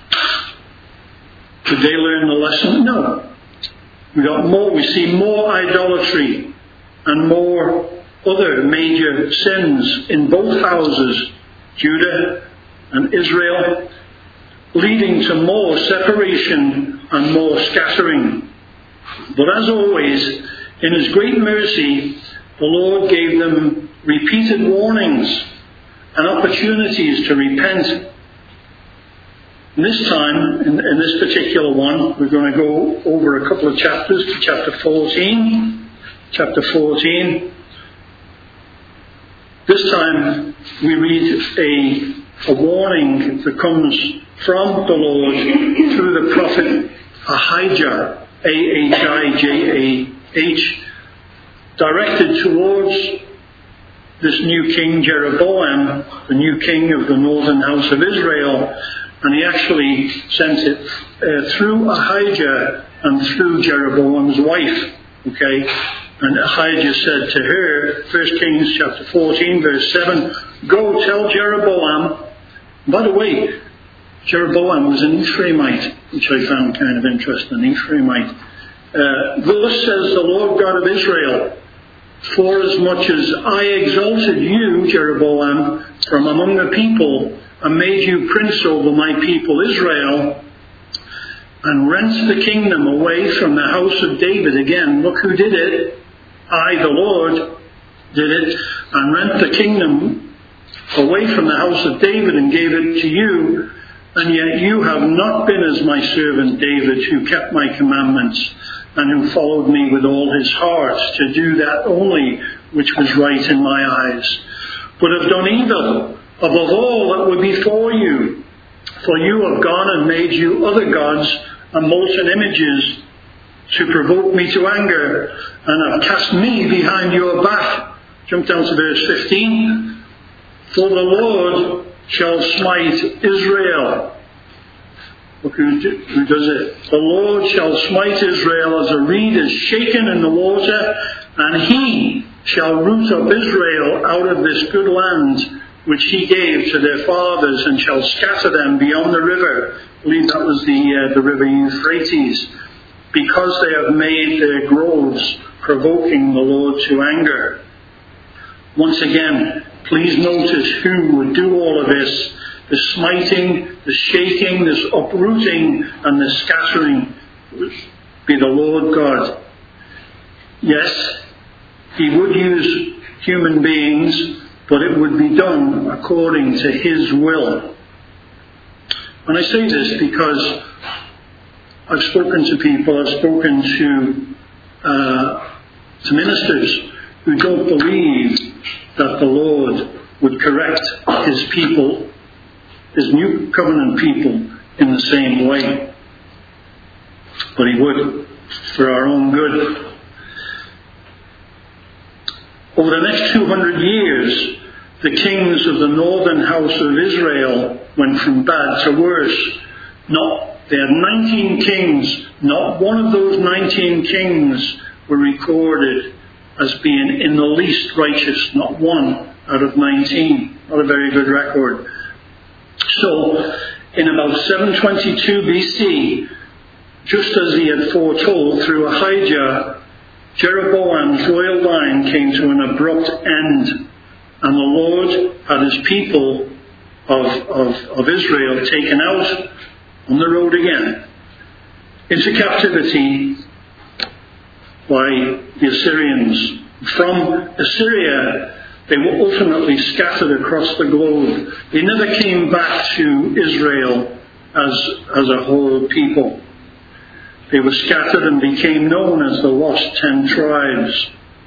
Speaker 1: Did they learn the lesson? No. We see more idolatry and more other major sins in both houses, Judah and Israel, leading to more separation and more scattering. But as always, in His great mercy, the Lord gave them repeated warnings and opportunities to repent. And this time, in this particular one, we're going to go over a couple of chapters to chapter 14. Chapter 14. This time we read a warning that comes from the Lord through the prophet Ahijah, Ahijah, directed towards this new king Jeroboam, the new king of the northern house of Israel, and he actually sent it through Ahijah and through Jeroboam's wife. Okay, and Ahijah said to her, 1 Kings chapter 14, verse 7, go tell Jeroboam. By the way, Jeroboam was an Ephraimite, which I found kind of interesting, an Ephraimite. Thus says the Lord God of Israel, forasmuch as I exalted you, Jeroboam, from among the people, and made you prince over my people Israel, and rent the kingdom away from the house of David. Again, look who did it. I, the Lord, did it, and rent the kingdom away from the house of David and gave it to you, and yet you have not been as my servant David, who kept my commandments and who followed me with all his heart, to do that only which was right in my eyes, but have done evil above all that were before you. For you have gone and made you other gods and molten images to provoke me to anger, and have cast me behind your back. Jump down to verse 15. For the Lord shall smite Israel. Look who does it. The Lord shall smite Israel as a reed is shaken in the water, and he shall root up Israel out of this good land which he gave to their fathers, and shall scatter them beyond the river. I believe that was the river Euphrates, because they have made their groves provoking the Lord to anger. Once again, please notice who would do all of this. The smiting, the shaking, this uprooting, and the scattering would be the Lord God. Yes, he would use human beings, but it would be done according to his will. And I say this because I've spoken to people, I've spoken to ministers who don't believe that the Lord would correct his people, his new covenant people, in the same way. But he would, for our own good. Over the next 200 years, the kings of the northern house of Israel went from bad to worse. They had 19 kings. Not one of those 19 kings were recorded as being in the least righteous. Not one out of 19. Not a very good record. So, in about 722 BC, just as he had foretold through Ahijah, Jeroboam's royal line came to an abrupt end, and the Lord had his people of Israel taken out on the road again into captivity by the Assyrians. From Assyria, they were ultimately scattered across the globe. They never came back to Israel as a whole people. They were scattered and became known as the Lost 10 Tribes.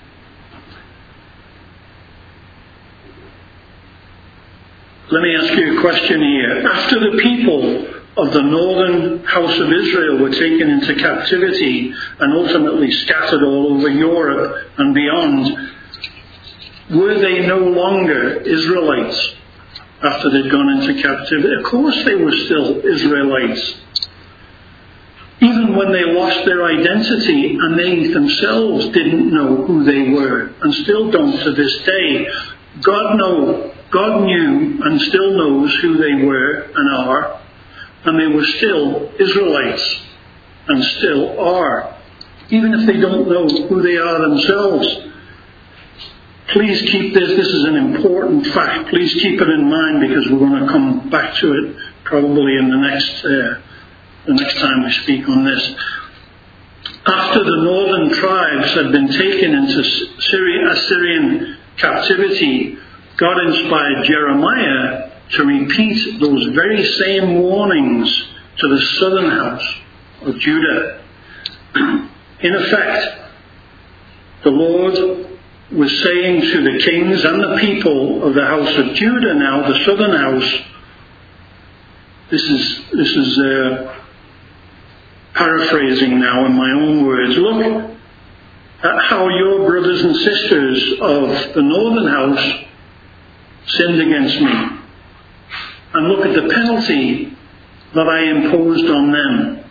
Speaker 1: Let me ask you a question here. After the people of the northern house of Israel were taken into captivity and ultimately scattered all over Europe and beyond, were they no longer Israelites after they'd gone into captivity? Of course they were still Israelites. Even when they lost their identity and they themselves didn't know who they were, and still don't to this day, God knew and still knows who they were and are, and they were still Israelites and still are, even if they don't know who they are themselves. Please keep this. This is an important fact. Please keep it in mind, because we're going to come back to it probably in the next time we speak on this. After the northern tribes had been taken into Assyrian captivity, God inspired Jeremiah to repeat those very same warnings to the southern house of Judah. In effect, the Lord was saying to the kings and the people of the house of Judah now, the southern house, this is paraphrasing now in my own words, look at how your brothers and sisters of the northern house sinned against me, and look at the penalty that I imposed on them.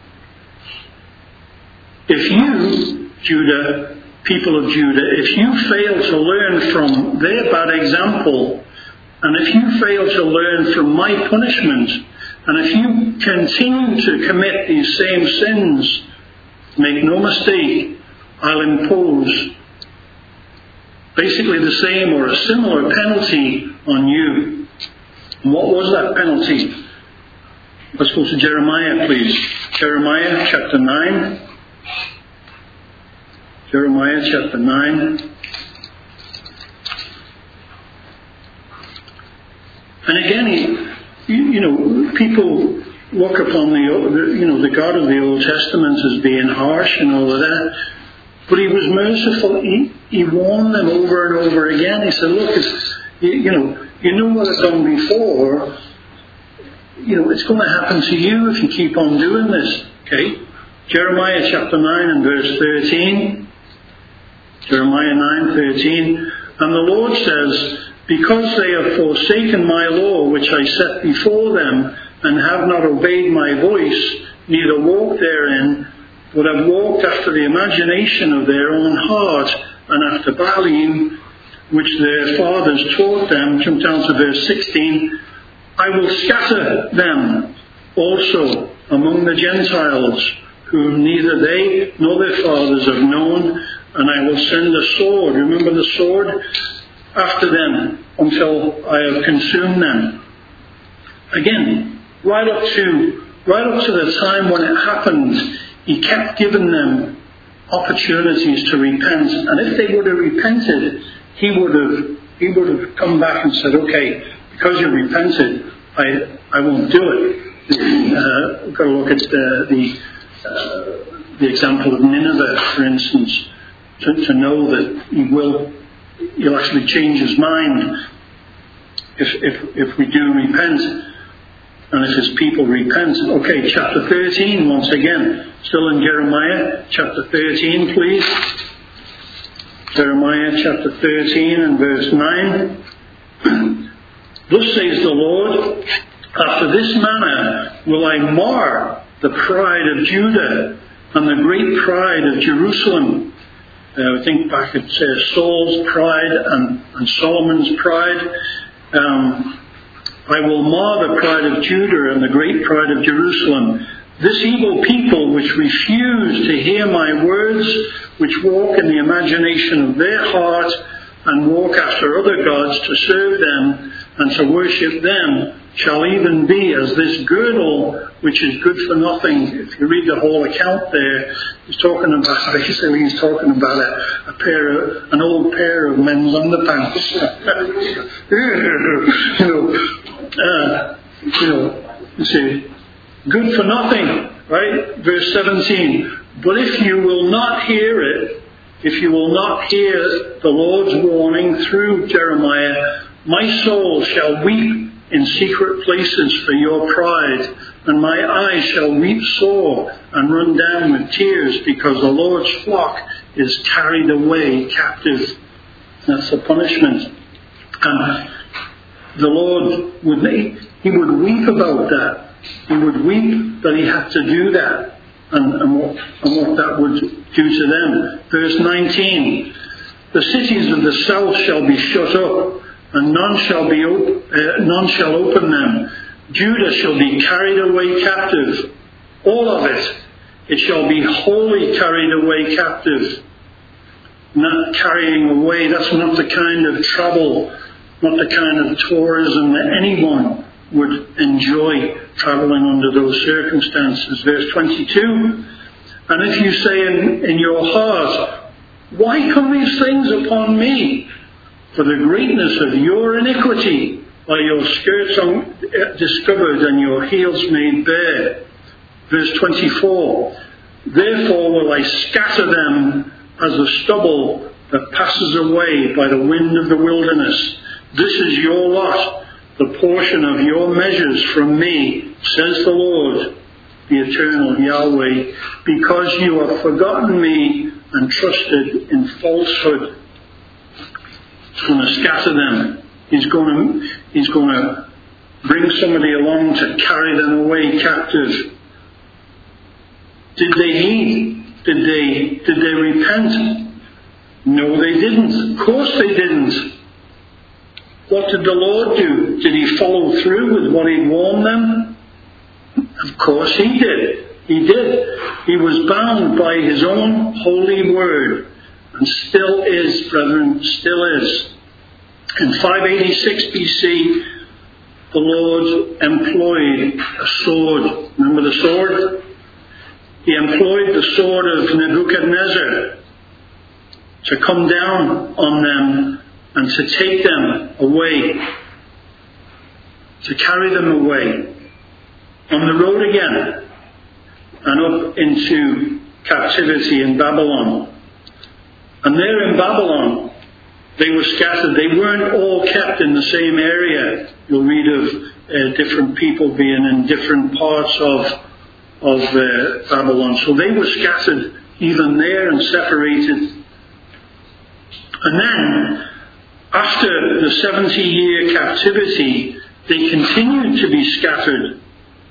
Speaker 1: If you, Judah, people of Judah, if you fail to learn from their bad example, and if you fail to learn from my punishment, and if you continue to commit these same sins, make no mistake, I'll impose basically the same or a similar penalty on you. And what was that penalty? Let's go to Jeremiah, please. Jeremiah chapter 9. Jeremiah chapter 9. And again, people look upon the God of the Old Testament as being harsh and all of that. But he was merciful. He warned them over and over again. He said, look, you know what I've done before. It's going to happen to you if you keep on doing this. Okay? Jeremiah chapter 9 and verse 13. Jeremiah 9:13. And the Lord says, because they have forsaken my law which I set before them, and have not obeyed my voice, neither walked therein, but have walked after the imagination of their own heart, and after Baalim, which their fathers taught them. Jump down to verse 16. I will scatter them also among the Gentiles, whom neither they nor their fathers have known, and I will send a sword, remember the sword, after them, until I have consumed them. Again, right up to the time when it happened, he kept giving them opportunities to repent, and if they would have repented, he would have come back and said, okay, because you repented, I won't do it. We've got to look at the example of Nineveh, for instance, to know that he'll actually change his mind if we do repent, and if his people repent. Okay, chapter 13 once again, still in Jeremiah, chapter 13, please. Jeremiah chapter 13 and verse 9. Thus says the Lord, after this manner will I mar the pride of Judah and the great pride of Jerusalem. I think back at Saul's pride and Solomon's pride. I will mar the pride of Judah and the great pride of Jerusalem. This evil people which refuse to hear my words, which walk in the imagination of their heart, and walk after other gods to serve them and to worship them, shall even be as this girdle, which is good for nothing. If you read the whole account there, he's talking about an old pair of men's underpants. You see, good for nothing, right? Verse 17. But if you will not hear it, if you will not hear the Lord's warning through Jeremiah, my soul shall weep in secret places for your pride, and my eyes shall weep sore and run down with tears, because the Lord's flock is carried away captive. That's the punishment. And the Lord would weep about that. He would weep that he had to do that, and what that would do to them. Verse 19. The cities of the south shall be shut up, and none shall open them. Judah shall be carried away captive, all of it. It shall be wholly carried away captive. Not carrying away, that's not the kind of travel, not the kind of tourism that anyone would enjoy travelling under those circumstances. Verse 22. And if you say in your heart, why come these things upon me? For the greatness of your iniquity are your skirts discovered and your heels made bare. Verse 24. Therefore will I scatter them as the stubble that passes away by the wind of the wilderness. This is your lot, the portion of your measures from me, says the Lord, the eternal Yahweh, because you have forgotten me and trusted in falsehood. He's going to scatter them. He's going to bring somebody along to carry them away captive. Did they heed? Did they repent? No, they didn't. Of course they didn't. What did the Lord do? Did he follow through with what he warned them? Of course he did. He did. He was bound by his own holy word, and still is, brethren, still is. In 586 BC, the Lord employed a sword. Remember the sword? He employed the sword of Nebuchadnezzar to come down on them and to take them away, to carry them away. on the road again and up into captivity in Babylon. And there in Babylon, they were scattered. They weren't all kept in the same area. You'll read of different people being in different parts of Babylon. So they were scattered even there and separated. And then, after the 70-year captivity, they continued to be scattered.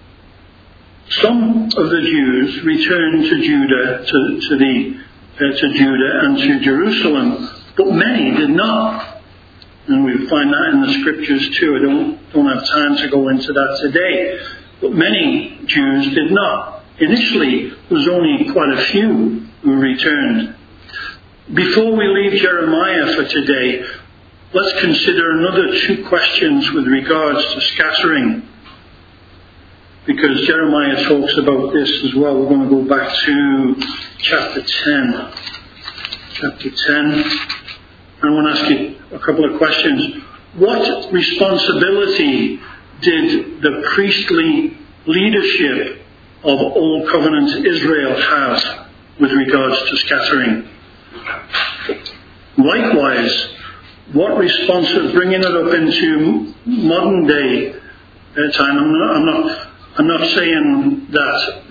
Speaker 1: Some of the Jews returned to Judah, to Judah and to Jerusalem, but many did not. And we find that in the scriptures too. I don't have time to go into that today. But many Jews did not. Initially, there was only quite a few who returned. Before we leave Jeremiah for today, let's consider another two questions with regards to scattering. Because Jeremiah talks about this as well. We're going to go back to chapter 10. Chapter 10. I want to ask you a couple of questions. What responsibility did the priestly leadership of Old Covenant Israel have with regards to scattering? Likewise, what responsibility, bringing it up into modern day time, I'm not saying that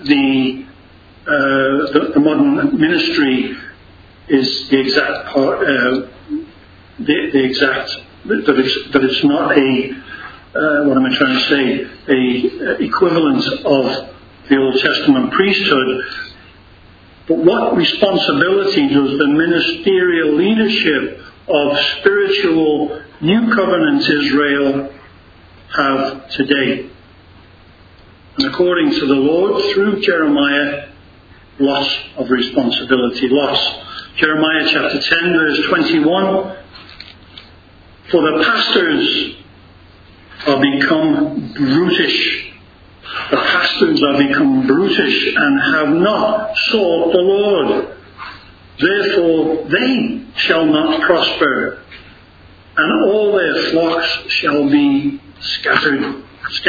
Speaker 1: the modern ministry is the exact part, that it's not what am I trying to say, a equivalent of the Old Testament priesthood. But what responsibility does the ministerial leadership of spiritual New Covenant Israel have today? And according to the Lord, through Jeremiah, lots of responsibility. Lots. Jeremiah chapter 10, verse 21. For the pastors are become brutish. The pastors are become brutish and have not sought the Lord. Therefore they shall not prosper, and all their flocks shall be scattered.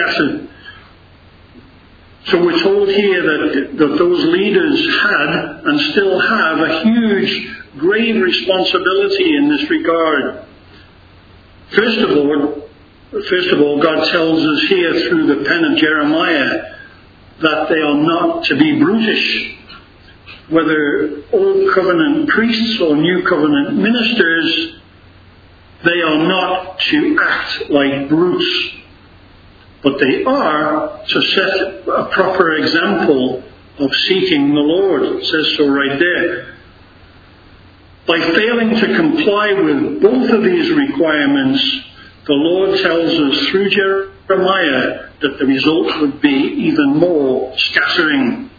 Speaker 1: So we're told here that those leaders had and still have a huge, grave responsibility in this regard. First of all, God tells us here through the pen of Jeremiah that they are not to be brutish. Whether Old Covenant priests or New Covenant ministers, they are not to act like brutes. But they are to set a proper example of seeking the Lord. It says so right there. By failing to comply with both of these requirements, the Lord tells us through Jeremiah that the result would be even more scattering.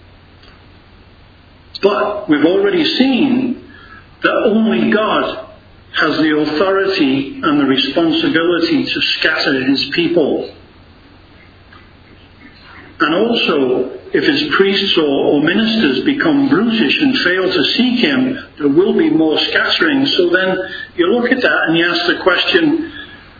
Speaker 1: But we've already seen that only God has the authority and the responsibility to scatter his people. And also, if his priests or ministers become brutish and fail to seek him, there will be more scattering. So then you look at that and you ask the question,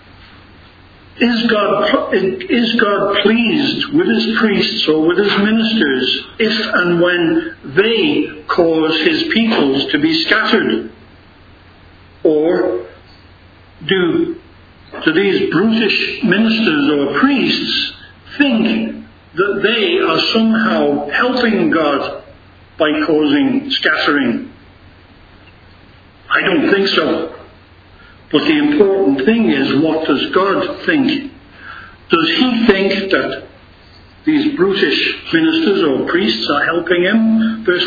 Speaker 1: is God pleased with his priests or with his ministers if and when they cause his peoples to be scattered? Or do these brutish ministers or priests think that they are somehow helping God by causing scattering? I don't think so. But the important thing is, what does God think? Does he think that these brutish ministers or priests are helping him? Verse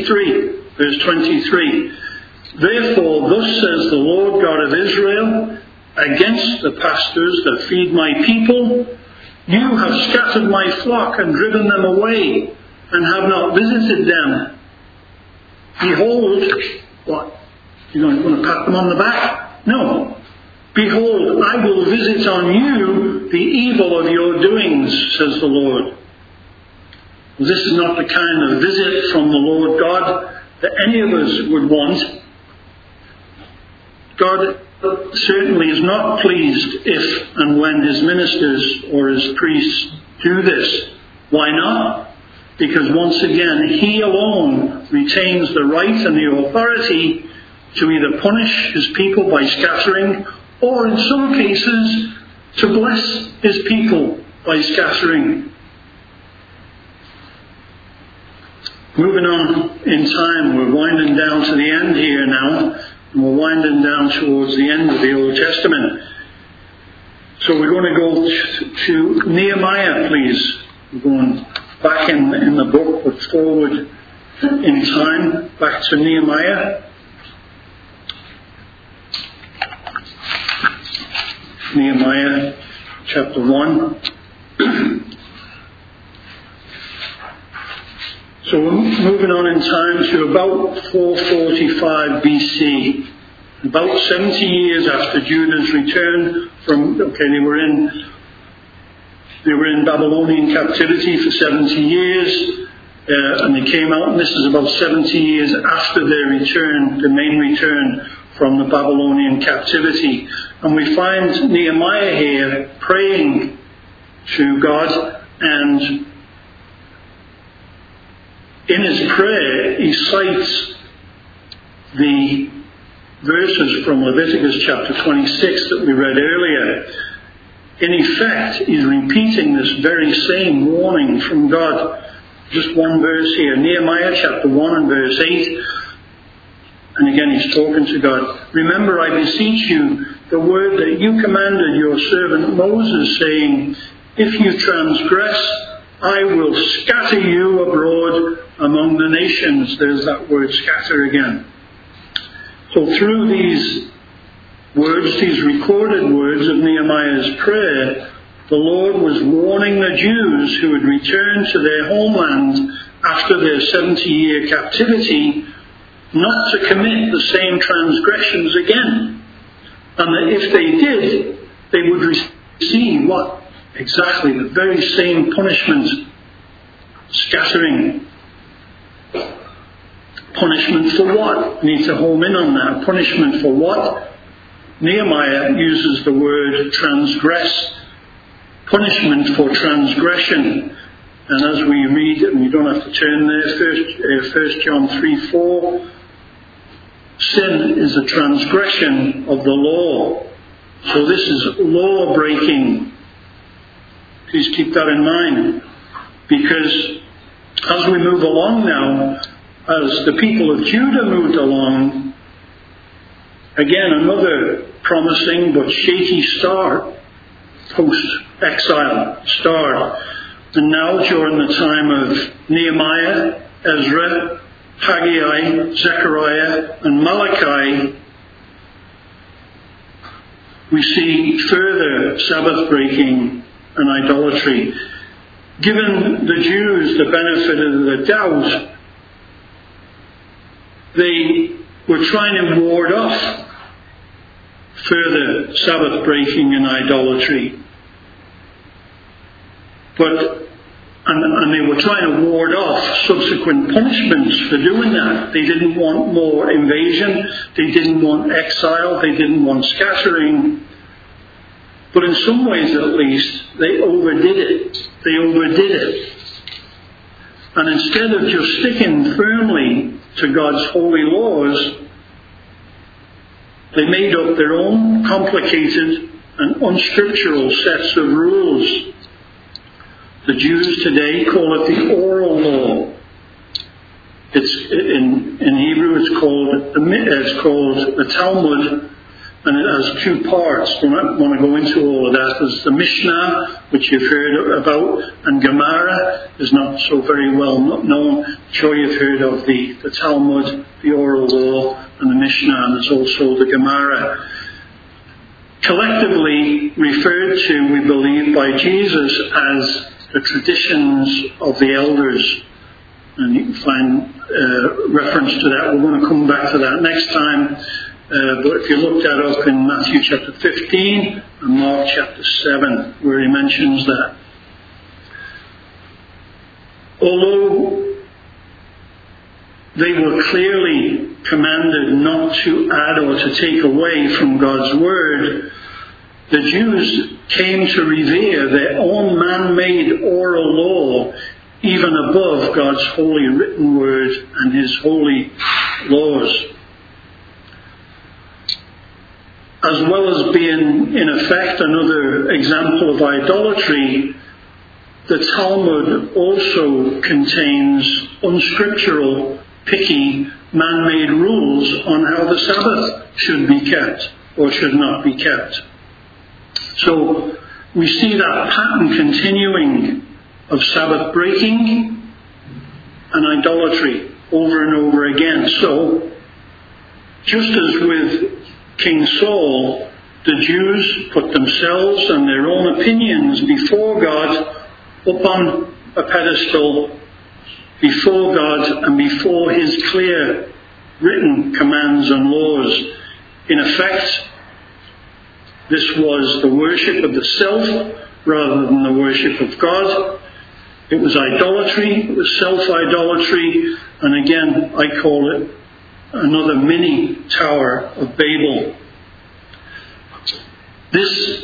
Speaker 1: 23. Therefore, thus says the Lord God of Israel, against the pastors that feed my people, you have scattered my flock and driven them away, and have not visited them. Behold, what? You're going to pat them on the back? No. Behold, I will visit on you the evil of your doings, says the Lord. Well, this is not the kind of visit from the Lord God that any of us would want. God certainly is not pleased if and when his ministers or his priests do this. Why not? Because once again, he alone retains the right and the authority to either punish his people by scattering, or in some cases, to bless his people by scattering. Moving on in time, we're winding down to the end here now, and we're winding down towards the end of the Old Testament. So we're going to go to Nehemiah, please. We're going back in the book, but forward in time, back to Nehemiah. Nehemiah chapter 1. So we're moving on in time to about 445 BC. About 70 years after Judah's return from, they were in Babylonian captivity for 70 years, and they came out, and this is about 70 years after their return, the main return from the Babylonian captivity. And we find Nehemiah here praying to God, and in his prayer he cites the verses from Leviticus chapter 26 that we read earlier. In effect, he's repeating this very same warning from God. Just one verse here, Nehemiah chapter 1 and verse 8. And again he's talking to God. Remember, I beseech you, the word that you commanded your servant Moses, saying, if you transgress, I will scatter you abroad among the nations. There's that word scatter again. So through these words, these recorded words of Nehemiah's prayer, the Lord was warning the Jews who had returned to their homeland after their 70-year captivity not to commit the same transgressions again. And that if they did, they would receive what? Exactly the very same punishment. Scattering. Punishment for what? We need to home in on that. Punishment for what? Nehemiah uses the word transgress. Punishment for transgression. And as we read, and you don't have to turn there, 1 John 3:4, sin is a transgression of the law. So this is law breaking. Please keep that in mind. Because as we move along now, as the people of Judah moved along, again another promising but shaky start, post-exile start. And now during the time of Nehemiah, Ezra, Haggai, Zechariah and Malachi, we see further Sabbath breaking and idolatry. Given the Jews the benefit of the doubt, they were trying to ward off further Sabbath breaking and idolatry. And they were trying to ward off subsequent punishments for doing that. They didn't want more invasion. They didn't want exile. They didn't want scattering. But in some ways, at least, they overdid it. They overdid it. And instead of just sticking firmly to God's holy laws, they made up their own complicated and unscriptural sets of rules. The Jews today call it the oral law. It's in Hebrew it's called the Talmud, and it has two parts. We don't want to go into all of that. There's the Mishnah, which you've heard about, and Gemara is not so very well known. I'm sure you've heard of the Talmud, the oral law, and the Mishnah, and there's also the Gemara. Collectively referred to, we believe, by Jesus as the traditions of the elders. And you can find reference to that. We're going to come back to that next time. But if you look that up in Matthew chapter 15 and Mark chapter 7, where he mentions that. Although they were clearly commanded not to add or to take away from God's word, the Jews came to revere their own man-made oral law even above God's holy written word and his holy laws. As well as being, in effect, another example of idolatry, the Talmud also contains unscriptural, picky, man-made rules on how the Sabbath should be kept or should not be kept. So we see that pattern continuing of Sabbath breaking and idolatry over and over again. So, just as with King Saul, the Jews put themselves and their own opinions before God up on a pedestal, before God and before his clear written commands and laws. In effect, this was the worship of the self rather than the worship of God. It was idolatry, it was self-idolatry, and again, I call it another mini Tower of Babel. This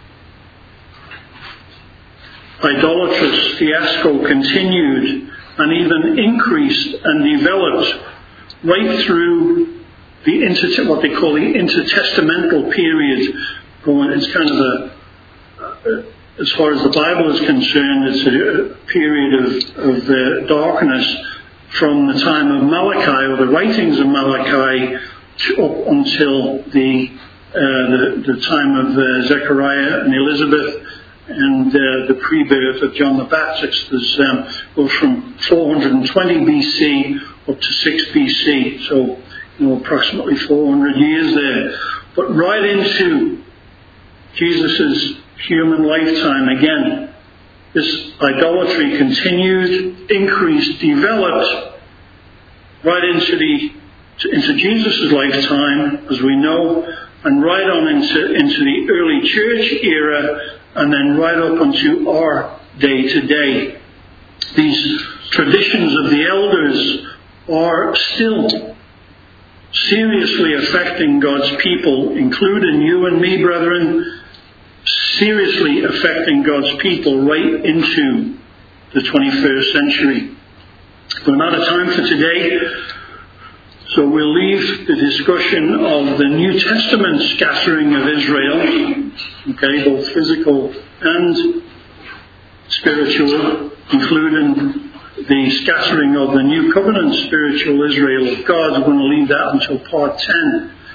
Speaker 1: idolatrous fiasco continued and even increased and developed right through what they call the intertestamental period. It's kind of as far as the Bible is concerned, it's a period of darkness from the time of Malachi, or the writings of Malachi, up until the time of Zechariah and Elizabeth and the pre-birth of John the Baptist. Goes from 420 BC up to 6 BC, so approximately 400 years there. But right into Jesus' human lifetime again, this idolatry continued, increased, developed right into Jesus' lifetime, as we know, and right on into the early church era, and then right up onto our day today. These traditions of the elders are still seriously affecting God's people, including you and me, brethren, seriously affecting God's people right into the 21st century. But I'm out of time for today, so we'll leave the discussion of the New Testament scattering of Israel, both physical and spiritual, including the scattering of the New Covenant spiritual Israel of God. We're going to leave that until part 10